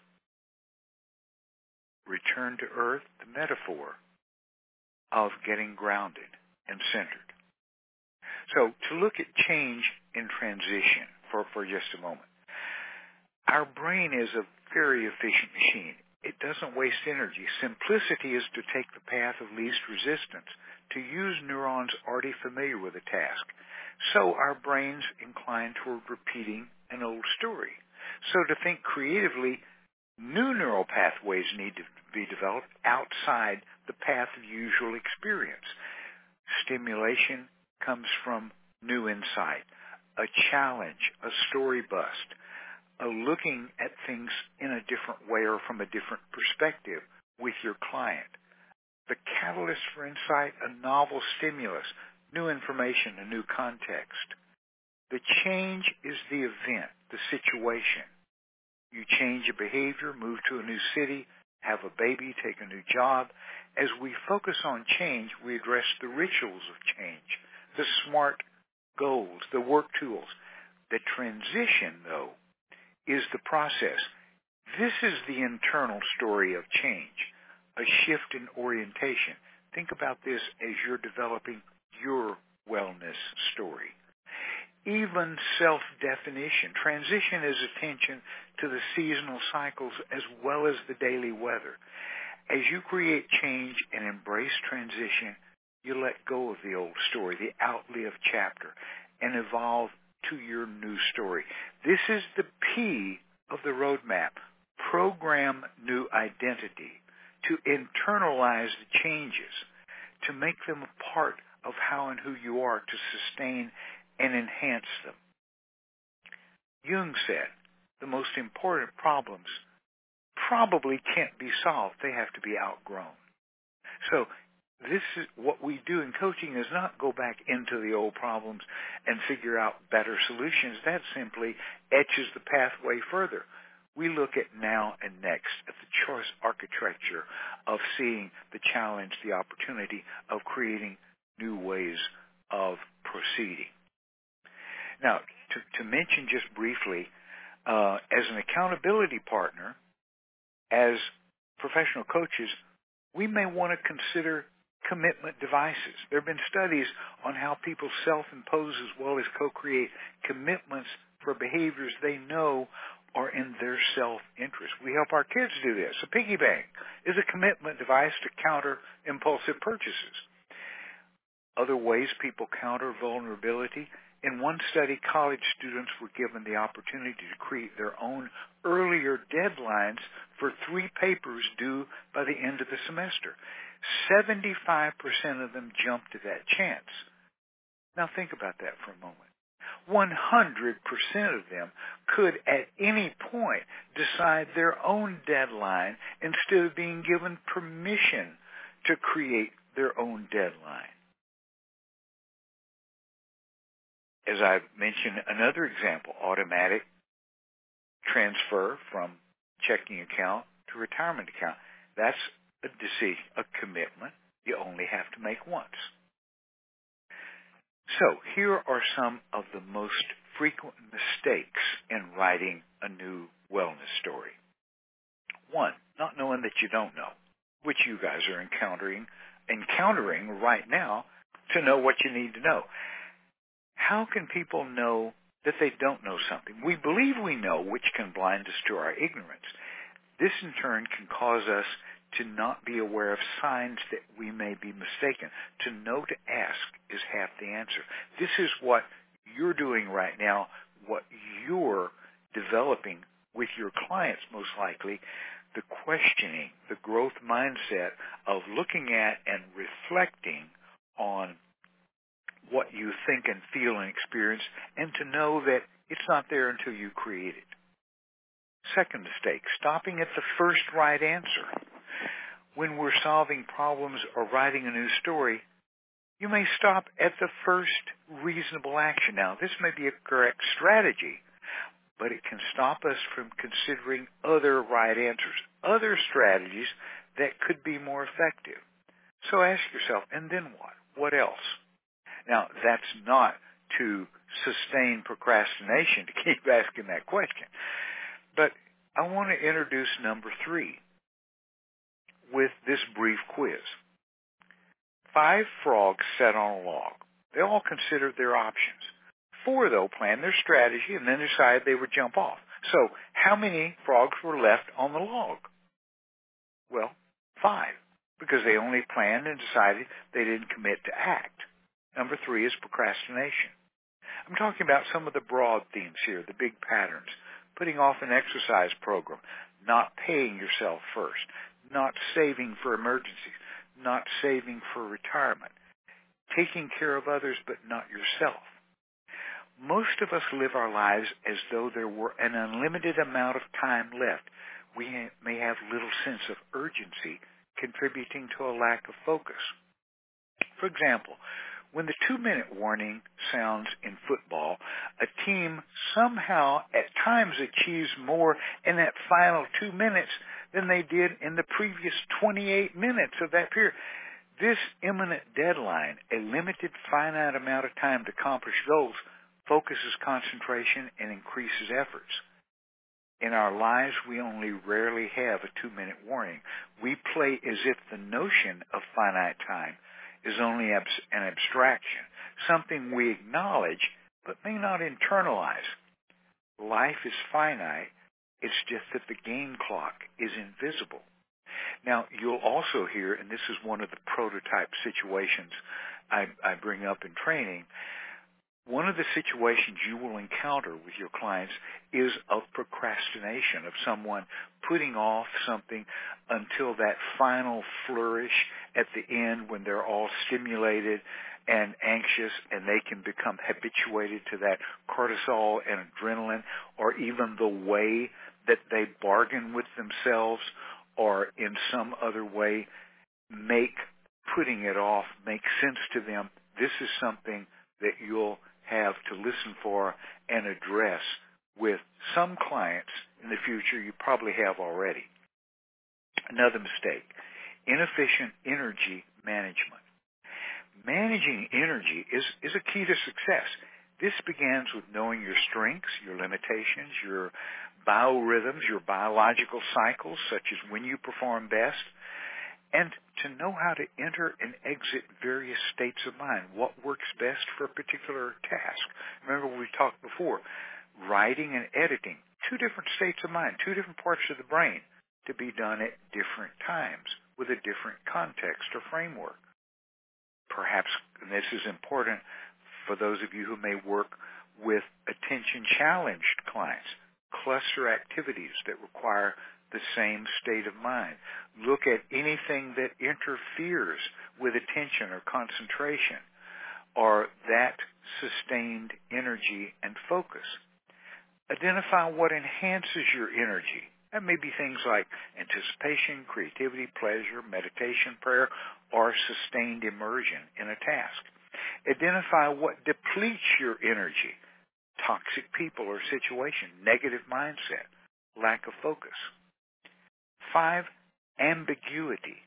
Speaker 1: Return to earth, the metaphor of getting grounded and centered. So to look at change in transition for, for just a moment. Our brain is a very efficient machine. It doesn't waste energy. Simplicity is to take the path of least resistance, to use neurons already familiar with a task. So our brains incline toward repeating an old story. So to think creatively, new neural pathways need to be developed outside the path of usual experience. Stimulation comes from new insight, a challenge, a story bust, a looking at things in a different way or from a different perspective with your client. The catalyst for insight, a novel stimulus, new information, a new context. The change is the event, the situation. You change your behavior, move to a new city, have a baby, take a new job. As we focus on change, we address the rituals of change, the SMART goals, the work tools. The transition, though, is the process. This is the internal story of change, a shift in orientation. Think about this as you're developing your wellness story. Even self-definition. Transition is attention to the seasonal cycles as well as the daily weather. As you create change and embrace transition, you let go of the old story, the outlived chapter, and evolve to your new story. This is the P of the roadmap. Program new identity, to internalize the changes, to make them a part of how and who you are, to sustain and enhance them. Jung said the most important problems probably can't be solved. They have to be outgrown. So this is what we do in coaching, is not go back into the old problems and figure out better solutions. That simply etches the pathway further. We look at now and next, at the choice architecture of seeing the challenge, the opportunity of creating new ways of proceeding. Now, to, to mention just briefly, uh, as an accountability partner, as professional coaches, we may want to consider commitment devices. There have been studies on how people self-impose as well as co-create commitments for behaviors they know are in their self-interest. We help our kids do this. A piggy bank is a commitment device to counter impulsive purchases. Other ways people counter vulnerability. In one study, college students were given the opportunity to create their own earlier deadlines for three papers due by the end of the semester. seventy-five percent of them jumped at that chance. Now think about that for a moment. one hundred percent of them could at any point decide their own deadline instead of being given permission to create their own deadline. As I mentioned, another example, automatic transfer from checking account to retirement account. That's a decision, a commitment you only have to make once. So here are some of the most frequent mistakes in writing a new wellness story. One, not knowing that you don't know, which you guys are encountering, encountering right now to know what you need to know. How can people know that they don't know something? We believe we know, which can blind us to our ignorance. This in turn can cause us to not be aware of signs that we may be mistaken. To know to ask is half the answer. This is what you're doing right now, what you're developing with your clients most likely, the questioning, the growth mindset of looking at and reflecting on what you think and feel and experience, and to know that it's not there until you create it. Second mistake, stopping at the first right answer. When we're solving problems or writing a new story, you may stop at the first reasonable action. Now, this may be a correct strategy, but it can stop us from considering other right answers, other strategies that could be more effective. So ask yourself, and then what? What else? Now, that's not to sustain procrastination, to keep asking that question. But I want to introduce number three with this brief quiz. Five frogs sat on a log. They all considered their options. Four, though, planned their strategy and then decided they would jump off. So how many frogs were left on the log? Well, five, because they only planned and decided they didn't commit to act. Number three is procrastination. I'm talking about some of the broad themes here, the big patterns. Putting off an exercise program, not paying yourself first, not saving for emergencies, not saving for retirement, taking care of others but not yourself. Most of us live our lives as though there were an unlimited amount of time left. We may have little sense of urgency, contributing to a lack of focus. For example, when the two-minute warning sounds in football, a team somehow at times achieves more in that final two minutes than they did in the previous twenty-eight minutes of that period. This imminent deadline, a limited finite amount of time to accomplish goals, focuses concentration and increases efforts. In our lives, we only rarely have a two-minute warning. We play as if the notion of finite time is only abs- an abstraction, something we acknowledge but may not internalize. Life is finite. It's just that the game clock is invisible. Now, you'll also hear, and this is one of the prototype situations I, I bring up in training, one of the situations you will encounter with your clients is of procrastination, of someone putting off something until that final flourish at the end when they're all stimulated and anxious and they can become habituated to that cortisol and adrenaline, or even the way that they bargain with themselves or in some other way make putting it off make sense to them. This is something that you'll have to listen for and address with some clients in the future. You probably have already. Another mistake, inefficient energy management. Managing energy is, is a key to success. This begins with knowing your strengths, your limitations, your biorhythms, your biological cycles, such as when you perform best, and to know how to enter and exit various states of mind, what works best for a particular task. Remember, we talked before, writing and editing, two different states of mind, two different parts of the brain to be done at different times with a different context or framework. Perhaps, and this is important for those of you who may work with attention-challenged clients, cluster activities that require the same state of mind. Look at anything that interferes with attention or concentration or that sustained energy and focus. Identify what enhances your energy. That may be things like anticipation, creativity, pleasure, meditation, prayer, or sustained immersion in a task. Identify what depletes your energy. Toxic people or situation, negative mindset, lack of focus. Five, ambiguity.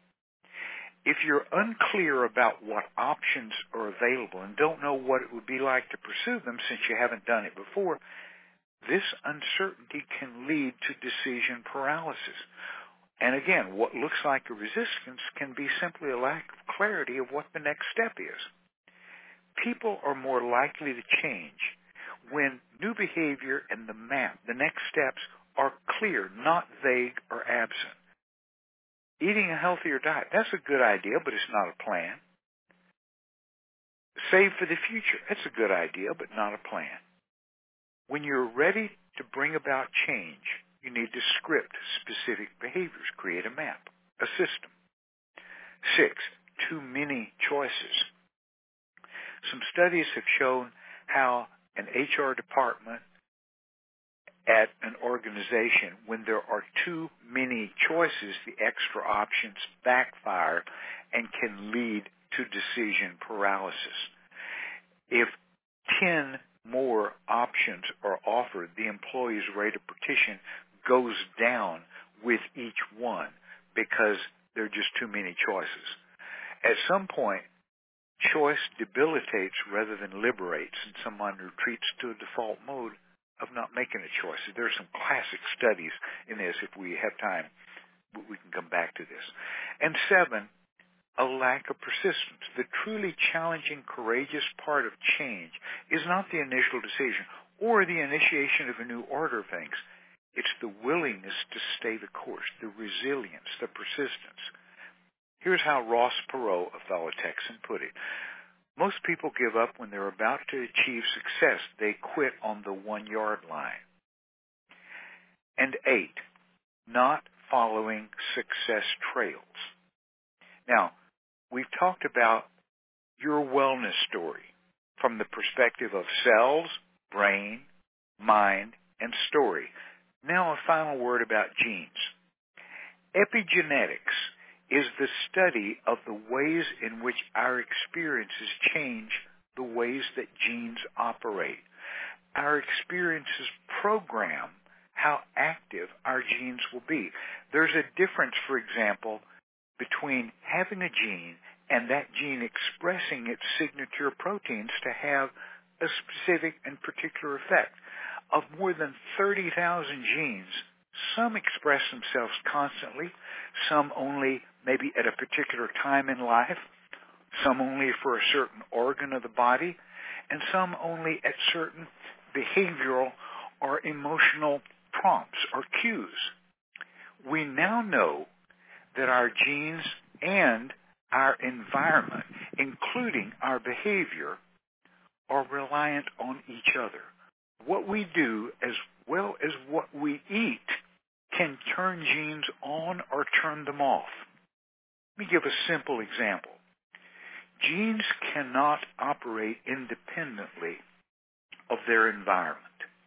Speaker 1: If you're unclear about what options are available and don't know what it would be like to pursue them since you haven't done it before, this uncertainty can lead to decision paralysis. And again, what looks like a resistance can be simply a lack of clarity of what the next step is. People are more likely to change when new behavior and the map, the next steps, are clear, not vague or absent. Eating a healthier diet, that's a good idea, but it's not a plan. Save for the future, that's a good idea, but not a plan. When you're ready to bring about change, you need to script specific behaviors, create a map, a system. Six, too many choices. Some studies have shown how an H R department at an organization, when there are too many choices, the extra options backfire and can lead to decision paralysis. If ten more options are offered, the employee's rate of petition goes down with each one because there are just too many choices. At some point, choice debilitates rather than liberates, and someone retreats to a default mode of not making a choice. There are some classic studies in this. If we have time, we can come back to this. And seven, a lack of persistence. The truly challenging, courageous part of change is not the initial decision or the initiation of a new order of things. It's the willingness to stay the course, the resilience, the persistence. Here's how Ross Perot, a fellow Texan, put it. Most people give up when they're about to achieve success. They quit on the one-yard line. And eight, not following success trails. Now, we've talked about your wellness story from the perspective of cells, brain, mind, and story. Now a final word about genes. Epigenetics is the study of the ways in which our experiences change the ways that genes operate. Our experiences program how active our genes will be. There's a difference, for example, between having a gene and that gene expressing its signature proteins to have a specific and particular effect. of more than thirty thousand genes, some express themselves constantly, some only maybe at a particular time in life, some only for a certain organ of the body, and some only at certain behavioral or emotional prompts or cues. We now know that our genes and our environment, including our behavior, are reliant on each other. What we do as well as what we eat can turn genes on or turn them off. Let me give a simple example. Genes cannot operate independently of their environment,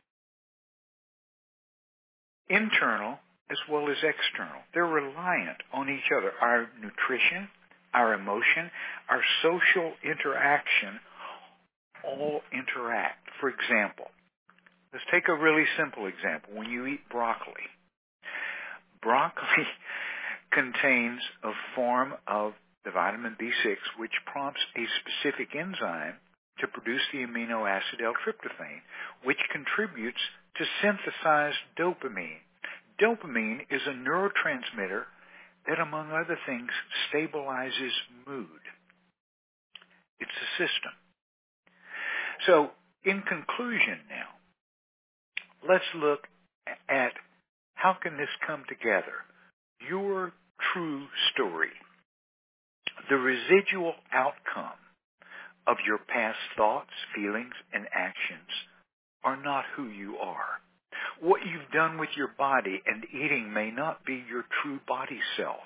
Speaker 1: internal as well as external. They're reliant on each other. Our nutrition, our emotion, our social interaction all interact. For example, let's take a really simple example. When you eat broccoli, broccoli contains a form of the vitamin B six which prompts a specific enzyme to produce the amino acid L-tryptophan, which contributes to synthesized dopamine. Dopamine is a neurotransmitter that, among other things, stabilizes mood. It's a system. So, in conclusion now, let's look at how can this come together. Your true story, the residual outcome of your past thoughts, feelings, and actions are not who you are. What you've done with your body and eating may not be your true body self.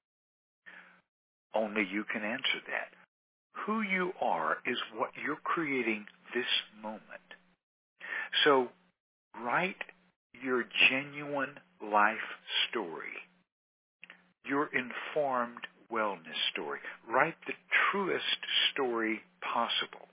Speaker 1: Only you can answer that. Who you are is what you're creating this moment. So write your genuine life story, your informed wellness story. Write the truest story possible.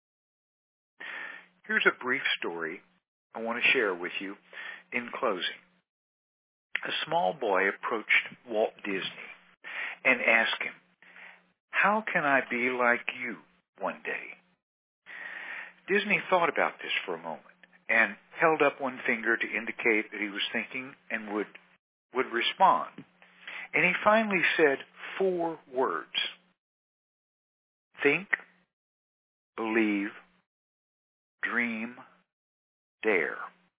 Speaker 1: Here's a brief story I want to share with you in closing. A small boy approached Walt Disney and asked him, "How can I be like you one day?" Disney thought about this for a moment and held up one finger to indicate that he was thinking and would, would respond. And he finally said four words: think, believe, dream, dare.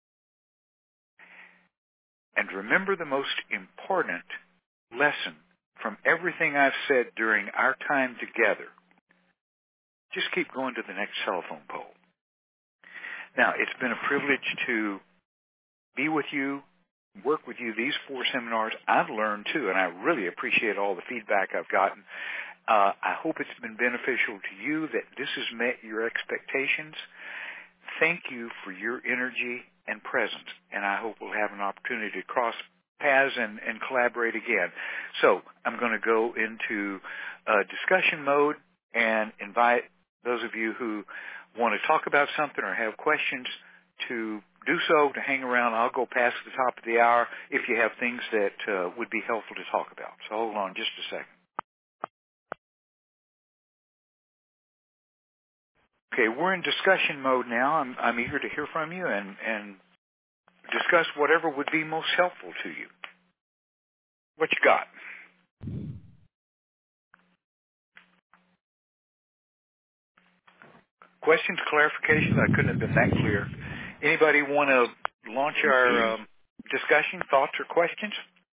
Speaker 1: And remember the most important lesson from everything I've said during our time together. Just keep going to the next telephone pole. Now, it's been a privilege to be with you, work with you these four seminars. I've learned, too, and I really appreciate all the feedback I've gotten. Uh, I hope it's been beneficial to you, that this has met your expectations. Thank you for your energy and presence, and I hope we'll have an opportunity to cross paths and, and collaborate again. So I'm going to go into uh, discussion mode and invite those of you who want to talk about something or have questions to do so, to hang around. I'll go past the top of the hour if you have things that uh, would be helpful to talk about. So hold on just a second. Okay, we're in discussion mode now. I'm, I'm eager to hear from you and, and discuss whatever would be most helpful to you. What you got? Questions, clarifications? I couldn't have been that clear. Anybody want to launch our um, discussion, thoughts, or questions?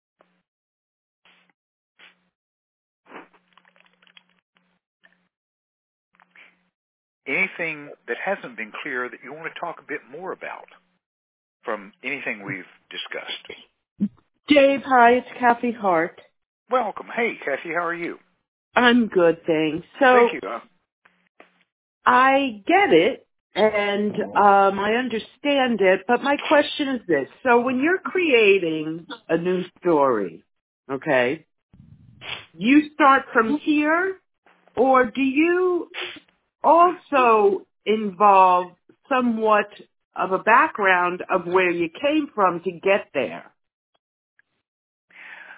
Speaker 1: Anything that hasn't been clear that you want to talk a bit more about from anything we've discussed?
Speaker 2: Dave, hi, it's Kathy Hart.
Speaker 1: Welcome. Hey, Kathy, how are you?
Speaker 2: I'm good, thanks. So
Speaker 1: Thank you. Uh,
Speaker 2: I get it, and um, I understand it, but my question is this. So when you're creating a new story, okay, you start from here, or do you also involve somewhat of a background of where you came from to get there?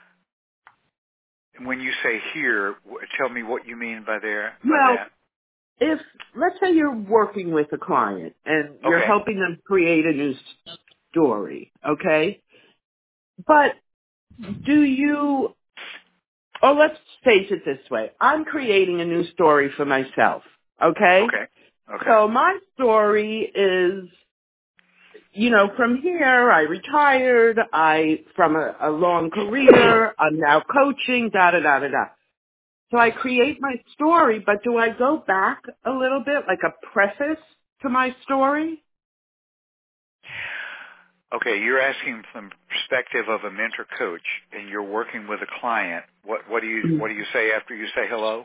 Speaker 1: when you say here, tell me what you mean by there. By
Speaker 2: Well,
Speaker 1: that.
Speaker 2: if, let's say you're working with a client and you're
Speaker 1: Okay.
Speaker 2: helping them create a new story, okay? But do you, or let's face it this way, I'm creating a new story for myself, okay?
Speaker 1: Okay. Okay.
Speaker 2: So my story is, you know, from here, I retired, I, from a, a long career, I'm now coaching, da da da da da. So I create my story, but do I go back a little bit, like a preface to my story?
Speaker 1: Okay, you're asking from the perspective of a mentor coach, and you're working with a client. What what do you what do you say after you say hello?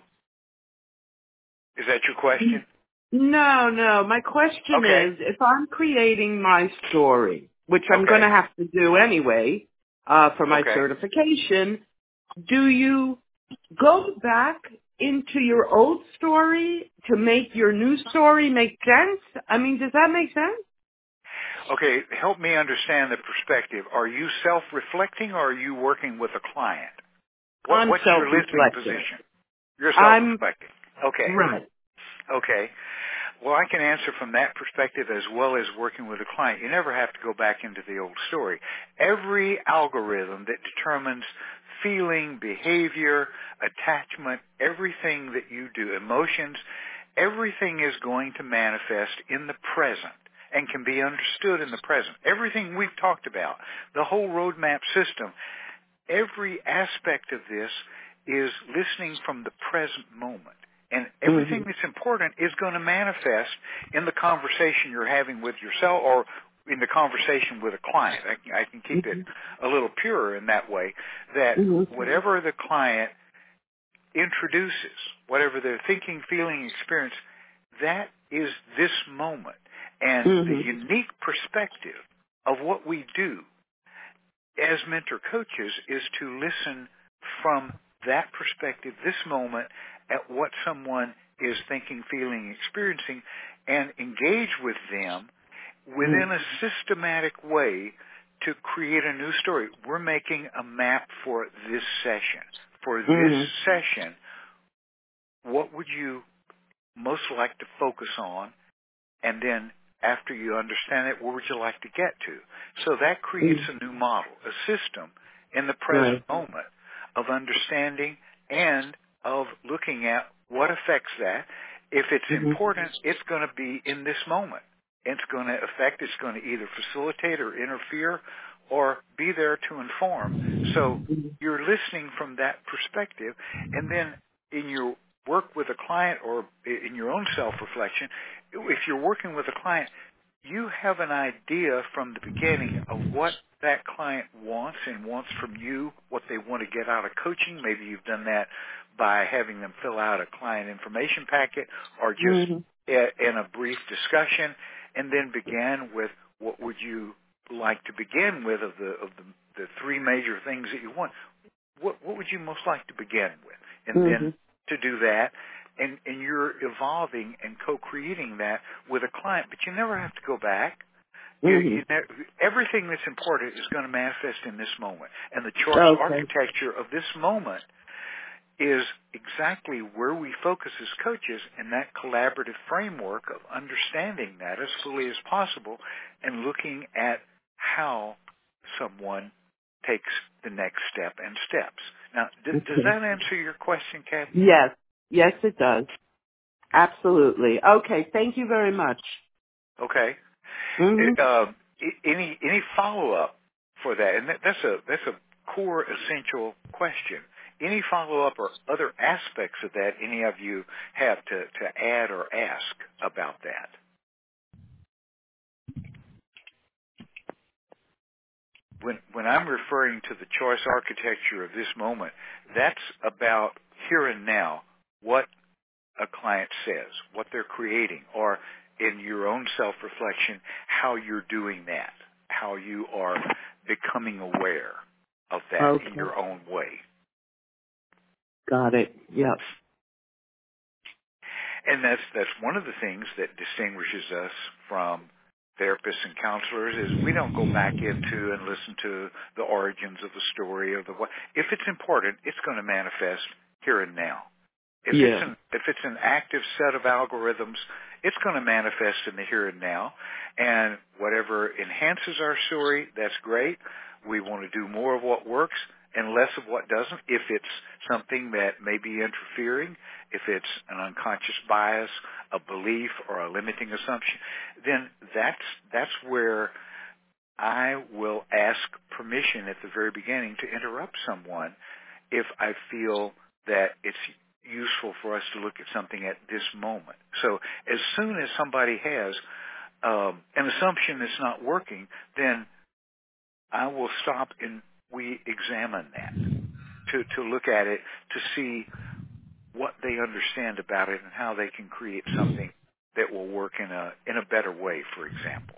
Speaker 1: Is that your question?
Speaker 2: No, no. My question
Speaker 1: Okay.
Speaker 2: is, if I'm creating my story, which I'm going
Speaker 1: Okay.
Speaker 2: to have to do anyway uh, for my
Speaker 1: Okay.
Speaker 2: certification, do you go back into your old story to make your new story make sense? I mean, does that make sense?
Speaker 1: Okay. Help me understand the perspective. Are you self-reflecting, or are you working with a client? What
Speaker 2: I'm
Speaker 1: what's your listening
Speaker 2: self-reflecting.
Speaker 1: position? You're
Speaker 2: I'm
Speaker 1: self-reflecting. Okay.
Speaker 2: right.
Speaker 1: Okay. Well, I can answer from that perspective as well as working with a client. You never have to go back into the old story. Every algorithm that determines feeling, behavior, attachment, everything that you do, emotions, everything is going to manifest in the present and can be understood in the present. Everything we've talked about, the whole roadmap system, every aspect of this is listening from the present moment. And everything
Speaker 2: Mhm.
Speaker 1: that's important is going to manifest in the conversation you're having with yourself or in the conversation with a client. I, can- I can keep it
Speaker 2: Mhm.
Speaker 1: a little purer in that way, that
Speaker 2: Mhm.
Speaker 1: whatever the client introduces, whatever they're thinking, feeling, experience, that is this moment. And the
Speaker 2: Mhm.
Speaker 1: unique perspective of what we do as mentor coaches is to listen from that perspective, this moment, at what someone is thinking, feeling, experiencing, and engage with them within a systematic way to create a new story. We're making a map for this session. For this
Speaker 2: Mhm.
Speaker 1: session, what would you most like to focus on? And then after you understand it, where would you like to get to? So that creates
Speaker 2: Mhm.
Speaker 1: a new model, a system in the present
Speaker 2: Right.
Speaker 1: moment of understanding and of looking at what affects that. If it's
Speaker 2: Mhm.
Speaker 1: important, it's going to be in this moment. It's going to affect, it's going to either facilitate or interfere or be there to inform. So you're listening from that perspective, and then in your work with a client or in your own self-reflection, if you're working with a client, you have an idea from the beginning of what that client wants and wants from you, what they want to get out of coaching. Maybe you've done that by having them fill out a client information packet or just
Speaker 2: Mhm.
Speaker 1: in a brief discussion, and then began with what would you like to begin with of the of the, the three major things that you want. What what would you most like to begin with? And then
Speaker 2: Mhm.
Speaker 1: to do that, and, and you're evolving and co-creating that with a client, but you never have to go back. You, you
Speaker 2: Mhm.
Speaker 1: ne- everything that's important is going to manifest in this moment. And the choice
Speaker 2: Okay.
Speaker 1: architecture of this moment is exactly where we focus as coaches in that collaborative framework of understanding that as fully as possible and looking at how someone takes the next step and steps. Now, d- does
Speaker 2: Okay.
Speaker 1: that answer your question, Kathy?
Speaker 2: Yes. Yes, it does. Absolutely. Okay. Thank you very much.
Speaker 1: Okay.
Speaker 2: Mhm.
Speaker 1: It, uh, i- any any follow up for that? And that, that's a that's a core essential question. Any follow up or other aspects of that any of you have to, to add or ask about that? When when I'm referring to the choice architecture of this moment, that's about here and now, what a client says, what they're creating, or in your own self-reflection, how you're doing that, how you are becoming aware of that in
Speaker 2: Okay.
Speaker 1: your own way.
Speaker 2: Got it. Yep.
Speaker 1: And that's that's one of the things that distinguishes us from therapists and counselors is we don't go back into and listen to the origins of the story or the what. If it's important, it's going to manifest here and now. If
Speaker 2: Yeah.
Speaker 1: it's an if it's an active set of algorithms, it's going to manifest in the here and now. And whatever enhances our story, that's great. We want to do more of what works and less of what doesn't. If it's something that may be interfering, if it's an unconscious bias, a belief, or a limiting assumption, then that's that's where I will ask permission at the very beginning to interrupt someone if I feel that it's useful for us to look at something at this moment. So as soon as somebody has um, an assumption that's not working, then I will stop and we examine that to, to look at it to see what they understand about it and how they can create something that will work in a in a better way, for example.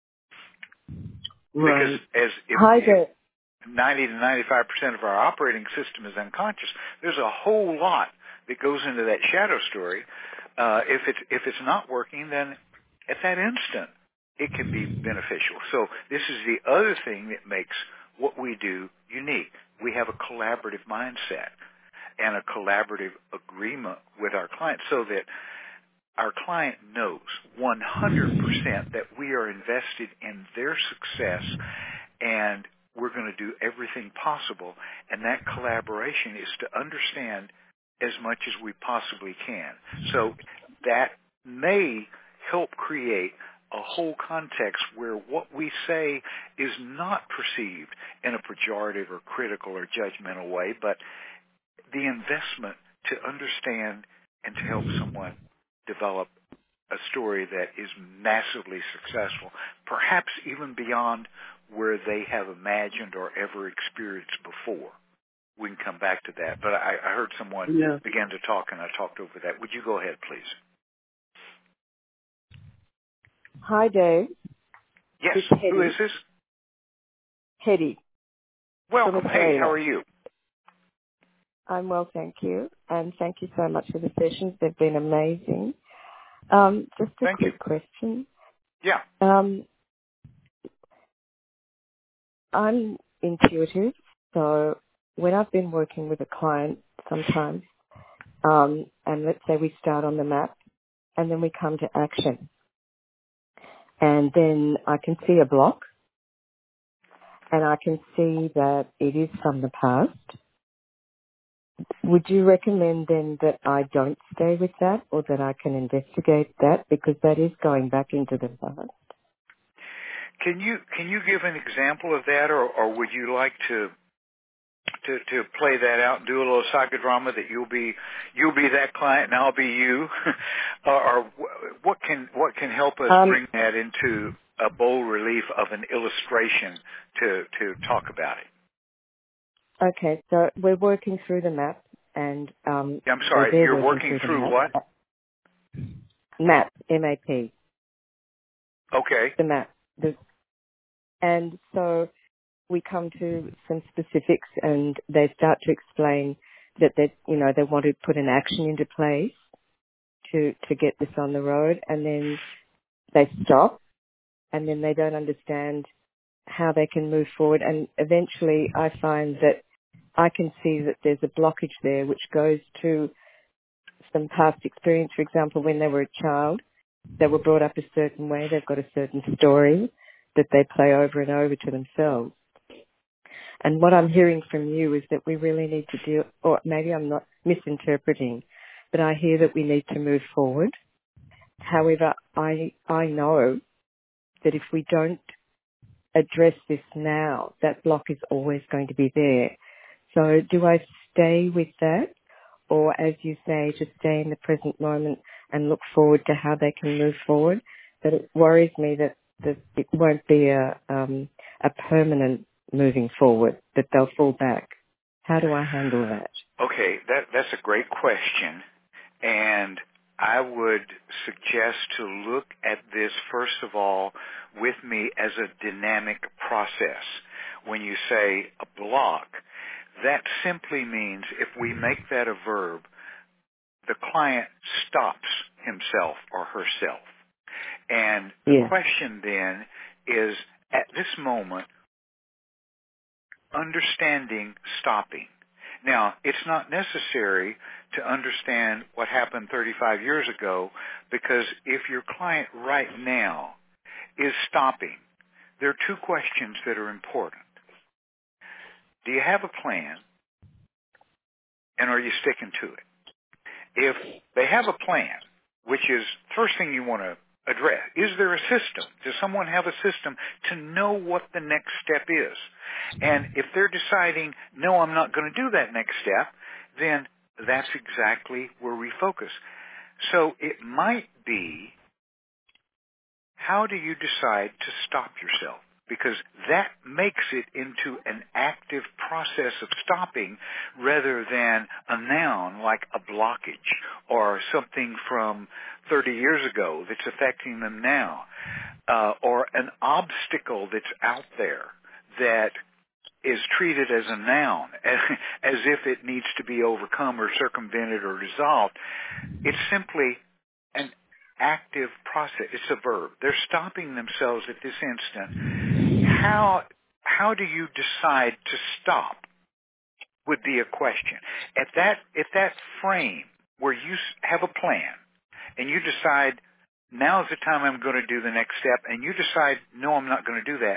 Speaker 2: Right.
Speaker 1: Because as if,
Speaker 3: Hi
Speaker 1: if
Speaker 3: there.
Speaker 1: ninety to ninety-five percent of our operating system is unconscious, there's a whole lot that goes into that shadow story. Uh, if it's if it's not working, then at that instant it can be beneficial. So this is the other thing that makes what we do unique. We have a collaborative mindset and a collaborative agreement with our client so that our client knows one hundred percent that we are invested in their success and we're going to do everything possible. And that collaboration is to understand as much as we possibly can. So that may help create a whole context where what we say is not perceived in a pejorative or critical or judgmental way, but the investment to understand and to help someone develop a story that is massively successful, perhaps even beyond where they have imagined or ever experienced before. We can come back to that. But I, I heard someone
Speaker 2: Yeah.
Speaker 1: begin to talk, and I talked over that. Would you go ahead, please?
Speaker 3: Hi, Dave.
Speaker 1: Yes.
Speaker 3: It's Hetty.
Speaker 1: Who is this?
Speaker 3: Hetty.
Speaker 1: Welcome.
Speaker 3: From
Speaker 1: Hey, how
Speaker 3: Australia.
Speaker 1: are you?
Speaker 3: I'm well, thank you. And thank you so much for the sessions. They've been amazing. Um, just a
Speaker 1: Thank you.
Speaker 3: quick question.
Speaker 1: Yeah.
Speaker 3: Um, I'm intuitive, so when I've been working with a client sometimes, um, and let's say we start on the map, and then we come to action, and then I can see a block, and I can see that it is from the past. Would you recommend then that I don't stay with that or that I can investigate that because that is going back into the past?
Speaker 1: Can you can you give an example of that, or, or would you like to, to to play that out and do a little psychodrama that you'll be you'll be that client and I'll be you, or, or what can what can help us
Speaker 3: Um,
Speaker 1: bring that into a bold relief of an illustration to to talk about it?
Speaker 3: Okay, so we're working through the map and um,
Speaker 1: I'm
Speaker 3: or
Speaker 1: sorry,
Speaker 3: they're
Speaker 1: you're
Speaker 3: working
Speaker 1: working
Speaker 3: through the
Speaker 1: through
Speaker 3: map.
Speaker 1: what?
Speaker 3: Map, M A P,
Speaker 1: Okay.
Speaker 3: the map. The, and so we come to some specifics and they start to explain that they, you know, they want to put an action into place to, to get this on the road, and then they stop and then they don't understand how they can move forward. And eventually I find that I can see that there's a blockage there which goes to some past experience. For example, when they were a child, they were brought up a certain way. They've got a certain story that they play over and over to themselves. And what I'm hearing from you is that we really need to do, or maybe I'm not misinterpreting, but I hear that we need to move forward. However, I, I know that if we don't address this now, that block is always going to be there. So do I stay with that? Or as you say, just stay in the present moment and look forward to how they can move forward? But it worries me that, that it won't be a, um, a permanent moving forward, that they'll fall back. How do I handle that?
Speaker 1: Okay, that that's a great question, and I would suggest to look at this first of all with me as a dynamic process. When you say a block, that simply means if we make that a verb, the client stops himself or herself. And the
Speaker 3: Yeah.
Speaker 1: question then is, at this moment, understanding stopping. Now, it's not necessary to understand what happened thirty-five years ago, because if your client right now is stopping, there are two questions that are important. Do you have a plan, and are you sticking to it? If they have a plan, which is first thing you want to address, is there a system? Does someone have a system to know what the next step is? And if they're deciding, no, I'm not going to do that next step, then that's exactly where we focus. So it might be, how do you decide to stop yourself? Because that makes it into an active process of stopping rather than a noun like a blockage or something from thirty years ago that's affecting them now, uh, or an obstacle that's out there that is treated as a noun, as, as if it needs to be overcome or circumvented or resolved. It's simply an active process. It's a verb. They're stopping themselves at this instant. How how do you decide to stop would be a question. At that at that frame where you have a plan and you decide, now's the time I'm going to do the next step, and you decide, no, I'm not going to do that.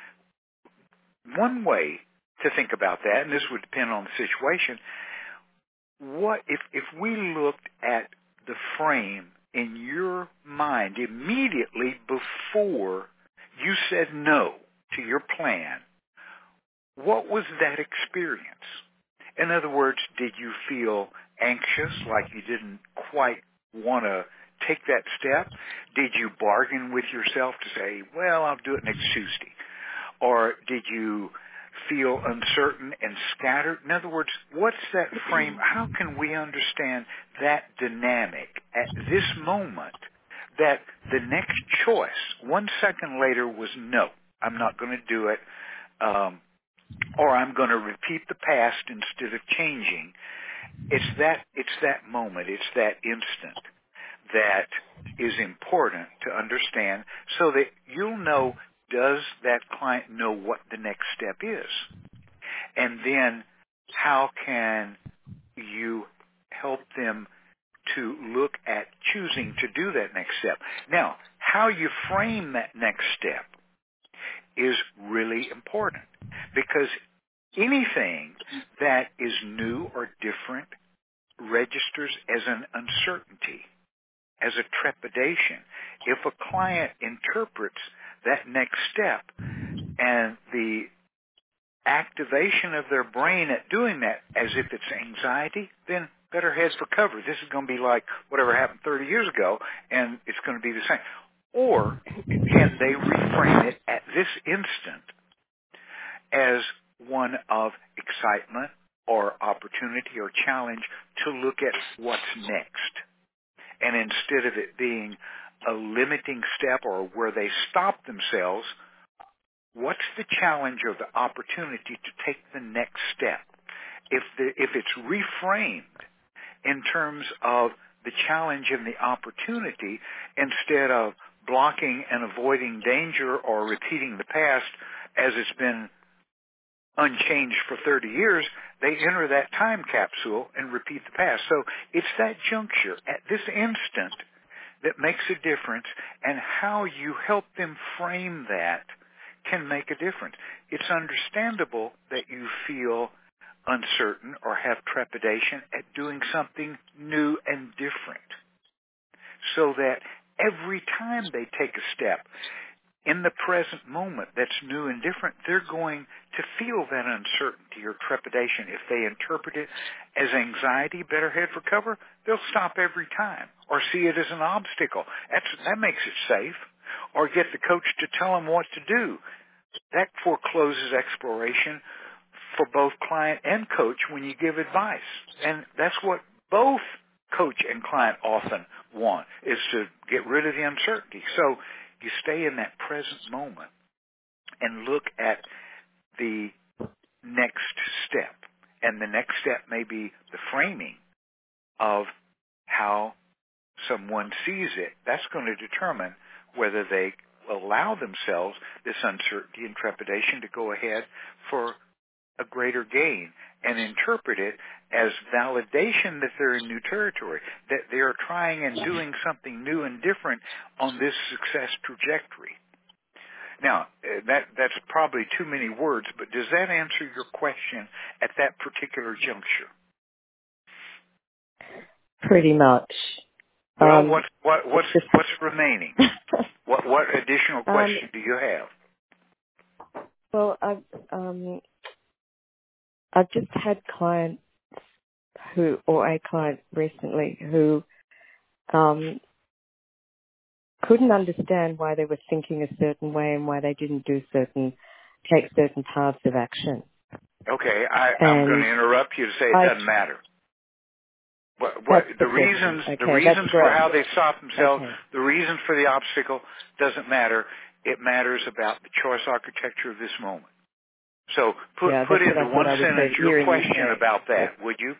Speaker 1: One way to think about that, and this would depend on the situation, what if if we looked at the frame in your mind immediately before you said no to your plan, what was that experience? In other words, did you feel anxious, like you didn't quite want to take that step? Did you bargain with yourself to say, well, I'll do it next Tuesday? Or did you feel uncertain and scattered? In other words, what's that frame? How can we understand that dynamic at this moment, that the next choice one second later was no, I'm not going to do it, um, or I'm going to repeat the past instead of changing? It's that, it's that moment, it's that instant that is important to understand so that you'll know, does that client know what the next step is? And then how can you help them to look at choosing to do that next step? Now, how you frame that next step is really important, because anything that is new or different registers as an uncertainty, as a trepidation. If a client interprets that next step and the activation of their brain at doing that as if it's anxiety, then better head for cover. This is going to be like whatever happened thirty years ago, and it's going to be the same. Or can they reframe it at this instant as one of excitement or opportunity or challenge to look at what's next? And instead of it being a limiting step or where they stop themselves, what's the challenge or the opportunity to take the next step? If the, if it's reframed in terms of the challenge and the opportunity instead of blocking and avoiding danger or repeating the past as it's been unchanged for thirty years, they enter that time capsule and repeat the past. So it's that juncture at this instant that makes a difference, and how you help them frame that can make a difference. It's understandable that you feel uncertain or have trepidation at doing something new and different, so that every time they take a step in the present moment that's new and different, they're going to feel that uncertainty or trepidation. If they interpret it as anxiety, better head for cover, they'll stop every time, or see it as an obstacle. That's, that makes it safe. Or get the coach to tell them what to do. That forecloses exploration for both client and coach when you give advice. And that's what both coach and client often want, is to get rid of the uncertainty. So you stay in that present moment and look at the next step. And the next step may be the framing of how someone sees it. That's going to determine whether they allow themselves this uncertainty and trepidation to go ahead for a greater gain and interpret it as validation that they're in new territory, that they are trying and doing something new and different on this success trajectory. Now, that that's probably too many words, but does that answer your question at that particular juncture?
Speaker 3: Pretty much.
Speaker 1: Well,
Speaker 3: um,
Speaker 1: what's what, what's
Speaker 3: just...
Speaker 1: what's remaining? what what additional question um, do you have?
Speaker 3: Well, I've um, I've just had clients who, or a client recently who um, couldn't understand why they were thinking a certain way and why they didn't do certain, take certain paths of action.
Speaker 1: Okay, I, I'm going to interrupt you to say it
Speaker 3: I,
Speaker 1: doesn't matter. What, what
Speaker 3: the,
Speaker 1: the reasons,
Speaker 3: okay,
Speaker 1: the reasons for how they stop themselves,
Speaker 3: okay.
Speaker 1: the reasons for the obstacle doesn't matter. It matters about the choice architecture of this moment. So put
Speaker 3: yeah,
Speaker 1: put into one sentence your question about that, would you?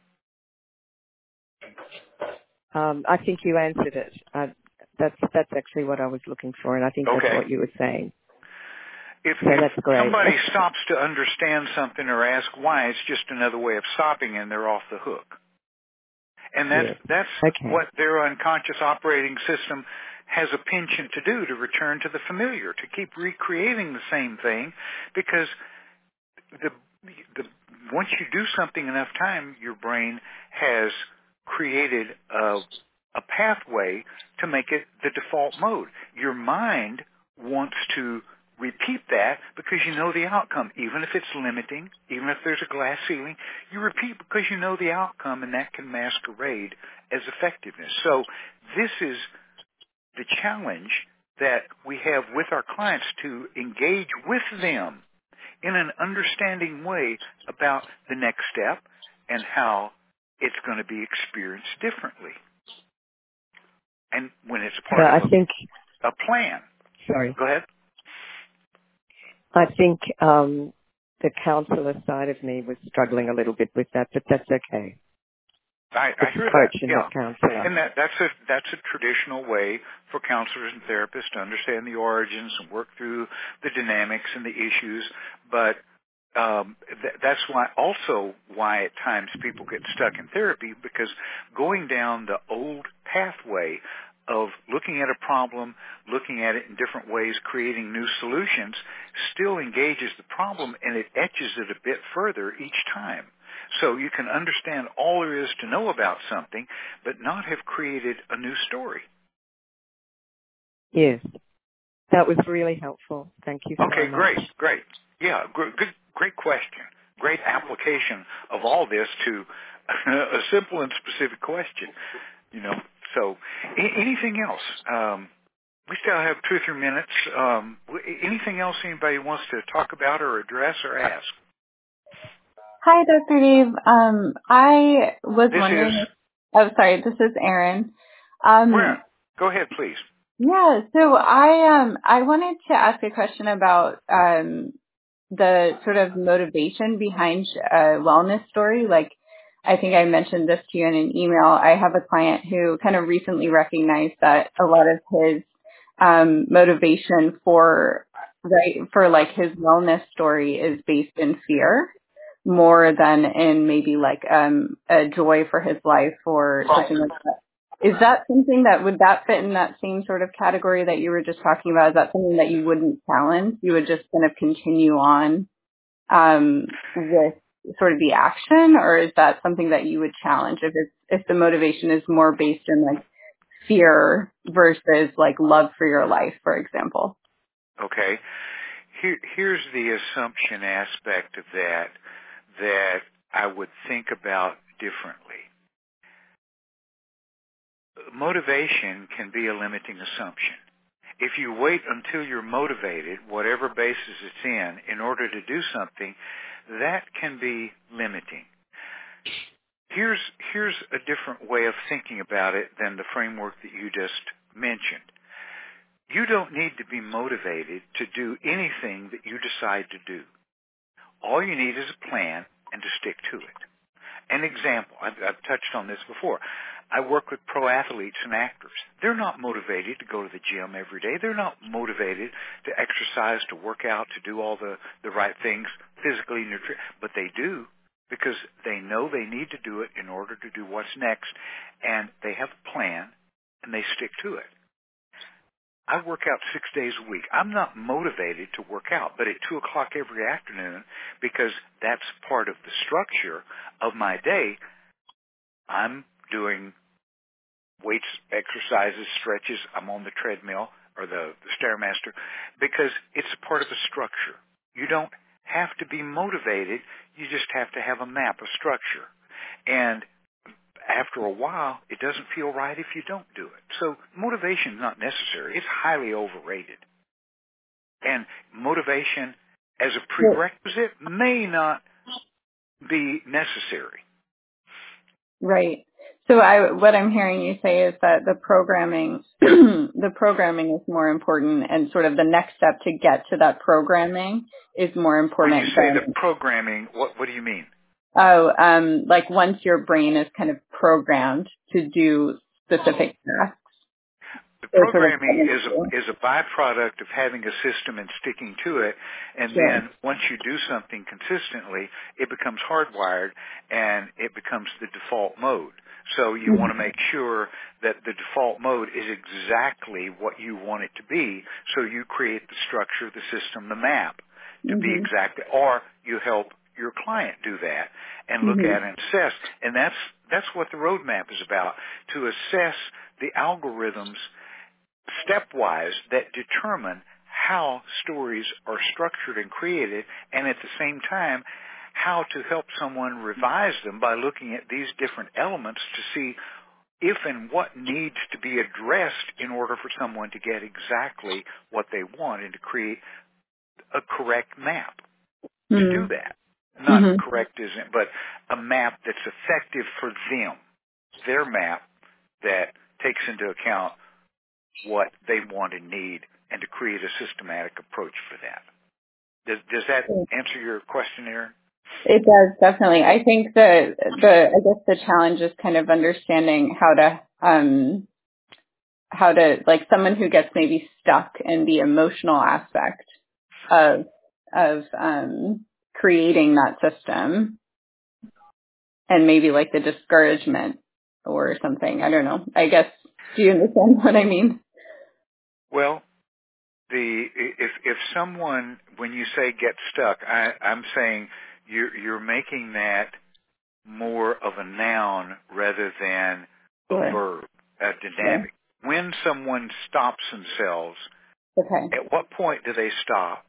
Speaker 3: Um, I think you answered it. Uh, that's that's actually what I was looking for, and I think
Speaker 1: okay.
Speaker 3: that's what you were saying.
Speaker 1: If,
Speaker 3: so
Speaker 1: if
Speaker 3: that's great.
Speaker 1: somebody stops to understand something or ask why, it's just another way of stopping, and they're off the hook. And that's
Speaker 3: yes.
Speaker 1: that's
Speaker 3: okay.
Speaker 1: what their unconscious operating system has a penchant to do, to return to the familiar, to keep recreating the same thing, because the the once you do something enough time, your brain has created a, a pathway to make it the default mode. Your mind wants to repeat that because you know the outcome. Even if it's limiting, even if there's a glass ceiling, you repeat because you know the outcome, and that can masquerade as effectiveness. So this is the challenge that we have with our clients, to engage with them in an understanding way about the next step and how it's going to be experienced differently. And when it's part
Speaker 3: but
Speaker 1: of
Speaker 3: I
Speaker 1: a,
Speaker 3: think,
Speaker 1: a plan.
Speaker 3: Sorry.
Speaker 1: Go ahead.
Speaker 3: I think um, the counselor side of me was struggling a little bit with that, but that's okay.
Speaker 1: I, I hear
Speaker 3: coach
Speaker 1: that.
Speaker 3: and
Speaker 1: yeah.
Speaker 3: not counselor.
Speaker 1: And that, that's a that's a traditional way for counselors and therapists to understand the origins and work through the dynamics and the issues. But um, th- that's why also why at times people get stuck in therapy, because going down the old pathway of looking at a problem, looking at it in different ways, creating new solutions, still engages the problem, and it etches it a bit further each time. So you can understand all there is to know about something, but not have created a new story.
Speaker 3: Yes. That was really helpful. Thank you so
Speaker 1: okay,
Speaker 3: much.
Speaker 1: Okay, great, great. Yeah, good, good, great question. Great application of all this to a simple and specific question. You know, so a- anything else? Um, we still have two or three minutes. Um, anything else anybody wants to talk about or address or ask?
Speaker 4: Hi, Doctor Dave. Um, I was
Speaker 1: this
Speaker 4: wondering.
Speaker 1: Is,
Speaker 4: oh, sorry. This is Erin. Um,
Speaker 1: where? Go ahead, please.
Speaker 4: Yeah. So I um I wanted to ask a question about um the sort of motivation behind a wellness story. Like, I think I mentioned this to you in an email. I have a client who kind of recently recognized that a lot of his um, motivation for right for like his wellness story is based in fear more than in maybe like um, a joy for his life or something like that. Is that something that, would that fit in that same sort of category that you were just talking about? Is that something that you wouldn't challenge? You would just kind of continue on um, with sort of the action, or is that something that you would challenge if it's, if the motivation is more based in like fear versus like love for your life, for example?
Speaker 1: Okay. Here, here's the assumption aspect of that that I would think about differently. Motivation can be a limiting assumption. If you wait until you're motivated, whatever basis it's in, in order to do something, that can be limiting. Here's, here's a different way of thinking about it than the framework that you just mentioned. You don't need to be motivated to do anything that you decide to do. All you need is a plan and to stick to it. An example, I've, I've touched on this before. I work with pro athletes and actors. They're not motivated to go to the gym every day. They're not motivated to exercise, to work out, to do all the, the right things physically, nutri- but they do because they know they need to do it in order to do what's next, and they have a plan, and they stick to it. I work out six days a week. I'm not motivated to work out, but at two o'clock every afternoon, because that's part of the structure of my day, I'm doing weights, exercises, stretches. I'm on the treadmill or the, the Stairmaster because it's a part of a structure. You don't have to be motivated. You just have to have a map, a structure. And after a while, it doesn't feel right if you don't do it. So motivation is not necessary. It's highly overrated. And motivation as a prerequisite may not be necessary.
Speaker 4: Right. So I, what I'm hearing you say is that the programming, the programming is more important, and sort of the next step to get to that programming is more important.
Speaker 1: When you say
Speaker 4: than,
Speaker 1: the programming, what what do you mean?
Speaker 4: Oh, um, like once your brain is kind of programmed to do specific tasks.
Speaker 1: The programming is a, is a byproduct of having a system and sticking to it, and
Speaker 4: sure.
Speaker 1: then once you do something consistently, it becomes hardwired, and it becomes the default mode. So you mm-hmm. want to make sure that the default mode is exactly what you want it to be, so you create the structure, the system, the map to mm-hmm. be exactly, or you help your client do that and look mm-hmm. at and assess. And that's that's what the roadmap is about, to assess the algorithms stepwise that determine how stories are structured and created, and at the same time how to help someone revise them by looking at these different elements to see if and what needs to be addressed in order for someone to get exactly what they want and to create a correct map mm-hmm. to do that. Not mm-hmm. correct isn't, but a map that's effective for them, their map that takes into account what they want and need, and to create a systematic approach for that. Does, does that answer your question, Erin?
Speaker 4: It does, definitely. I think the the I guess the challenge is kind of understanding how to um how to like someone who gets maybe stuck in the emotional aspect of of um creating that system, and maybe like the discouragement or something. I don't know. I guess, do you understand what I mean?
Speaker 1: Well, the if if someone, when you say get stuck, I, I'm saying you're you're making that more of a noun rather than
Speaker 4: sure.
Speaker 1: a verb, a dynamic. Yeah. When someone stops themselves,
Speaker 4: okay.
Speaker 1: at what point do they stop?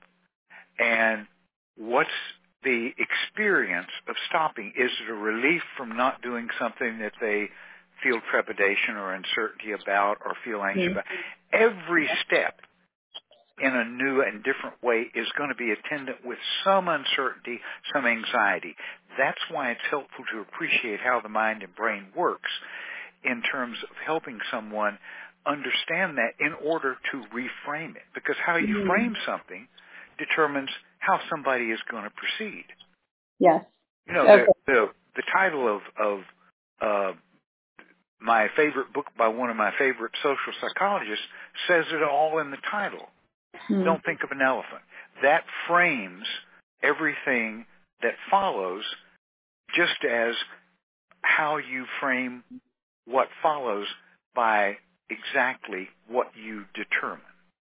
Speaker 1: And what's the experience of stopping? Is it a relief from not doing something that they feel trepidation or uncertainty about or feel anxious mm-hmm. about? Every step in a new and different way is going to be attendant with some uncertainty, some anxiety. That's why it's helpful to appreciate how the mind and brain works in terms of helping someone understand that in order to reframe it. Because how you mm-hmm. frame something determines how somebody is going to proceed.
Speaker 4: Yes.
Speaker 1: You know,
Speaker 4: okay.
Speaker 1: the, the the title of of uh, my favorite book by one of my favorite social psychologists says it all in the title. Mm-hmm. Don't think of an elephant. That frames everything that follows, just as how you frame what follows by exactly what you determine.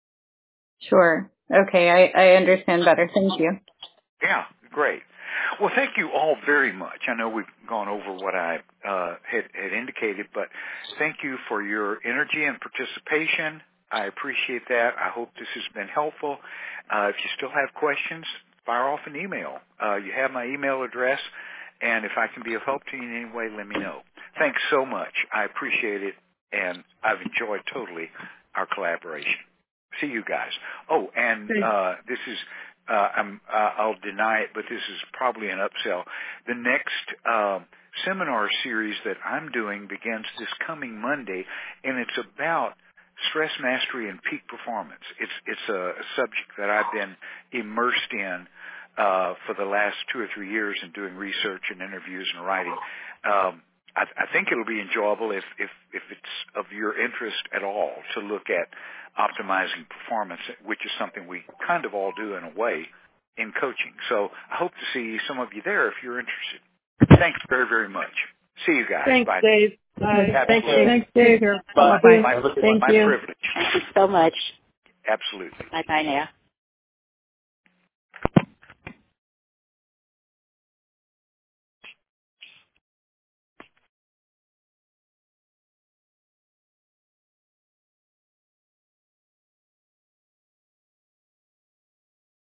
Speaker 4: Sure. Okay, I, I understand better. Thank you.
Speaker 1: Yeah, great. Well, thank you all very much. I know we've gone over what I uh, had, had indicated, but thank you for your energy and participation. I appreciate that. I hope this has been helpful. Uh, if you still have questions, fire off an email. Uh, you have my email address, and if I can be of help to you in any way, let me know. Thanks so much. I appreciate it, and I've enjoyed totally our collaboration. See you guys. Oh, and uh, this is, uh, I'm, uh, I'll deny it, but this is probably an upsell. The next uh, seminar series that I'm doing begins this coming Monday, and it's about stress mastery and peak performance. It's it's a, a subject that I've been immersed in uh, for the last two or three years in doing research and interviews and writing. Um, I, I think it'll be enjoyable if, if, if it's of your interest at all to look at optimizing performance, which is something we kind of all do in a way in coaching. So I hope to see some of you there if you're interested. Thanks very, very much. See you guys.
Speaker 2: Thanks,
Speaker 1: Bye.
Speaker 2: Dave. Bye.
Speaker 5: Thank you.
Speaker 2: Thanks, Dave.
Speaker 5: Bye.
Speaker 2: Bye.
Speaker 1: My,
Speaker 5: Thank
Speaker 1: my
Speaker 5: you.
Speaker 1: privilege.
Speaker 5: Thank you so much.
Speaker 1: Absolutely.
Speaker 5: Bye bye now.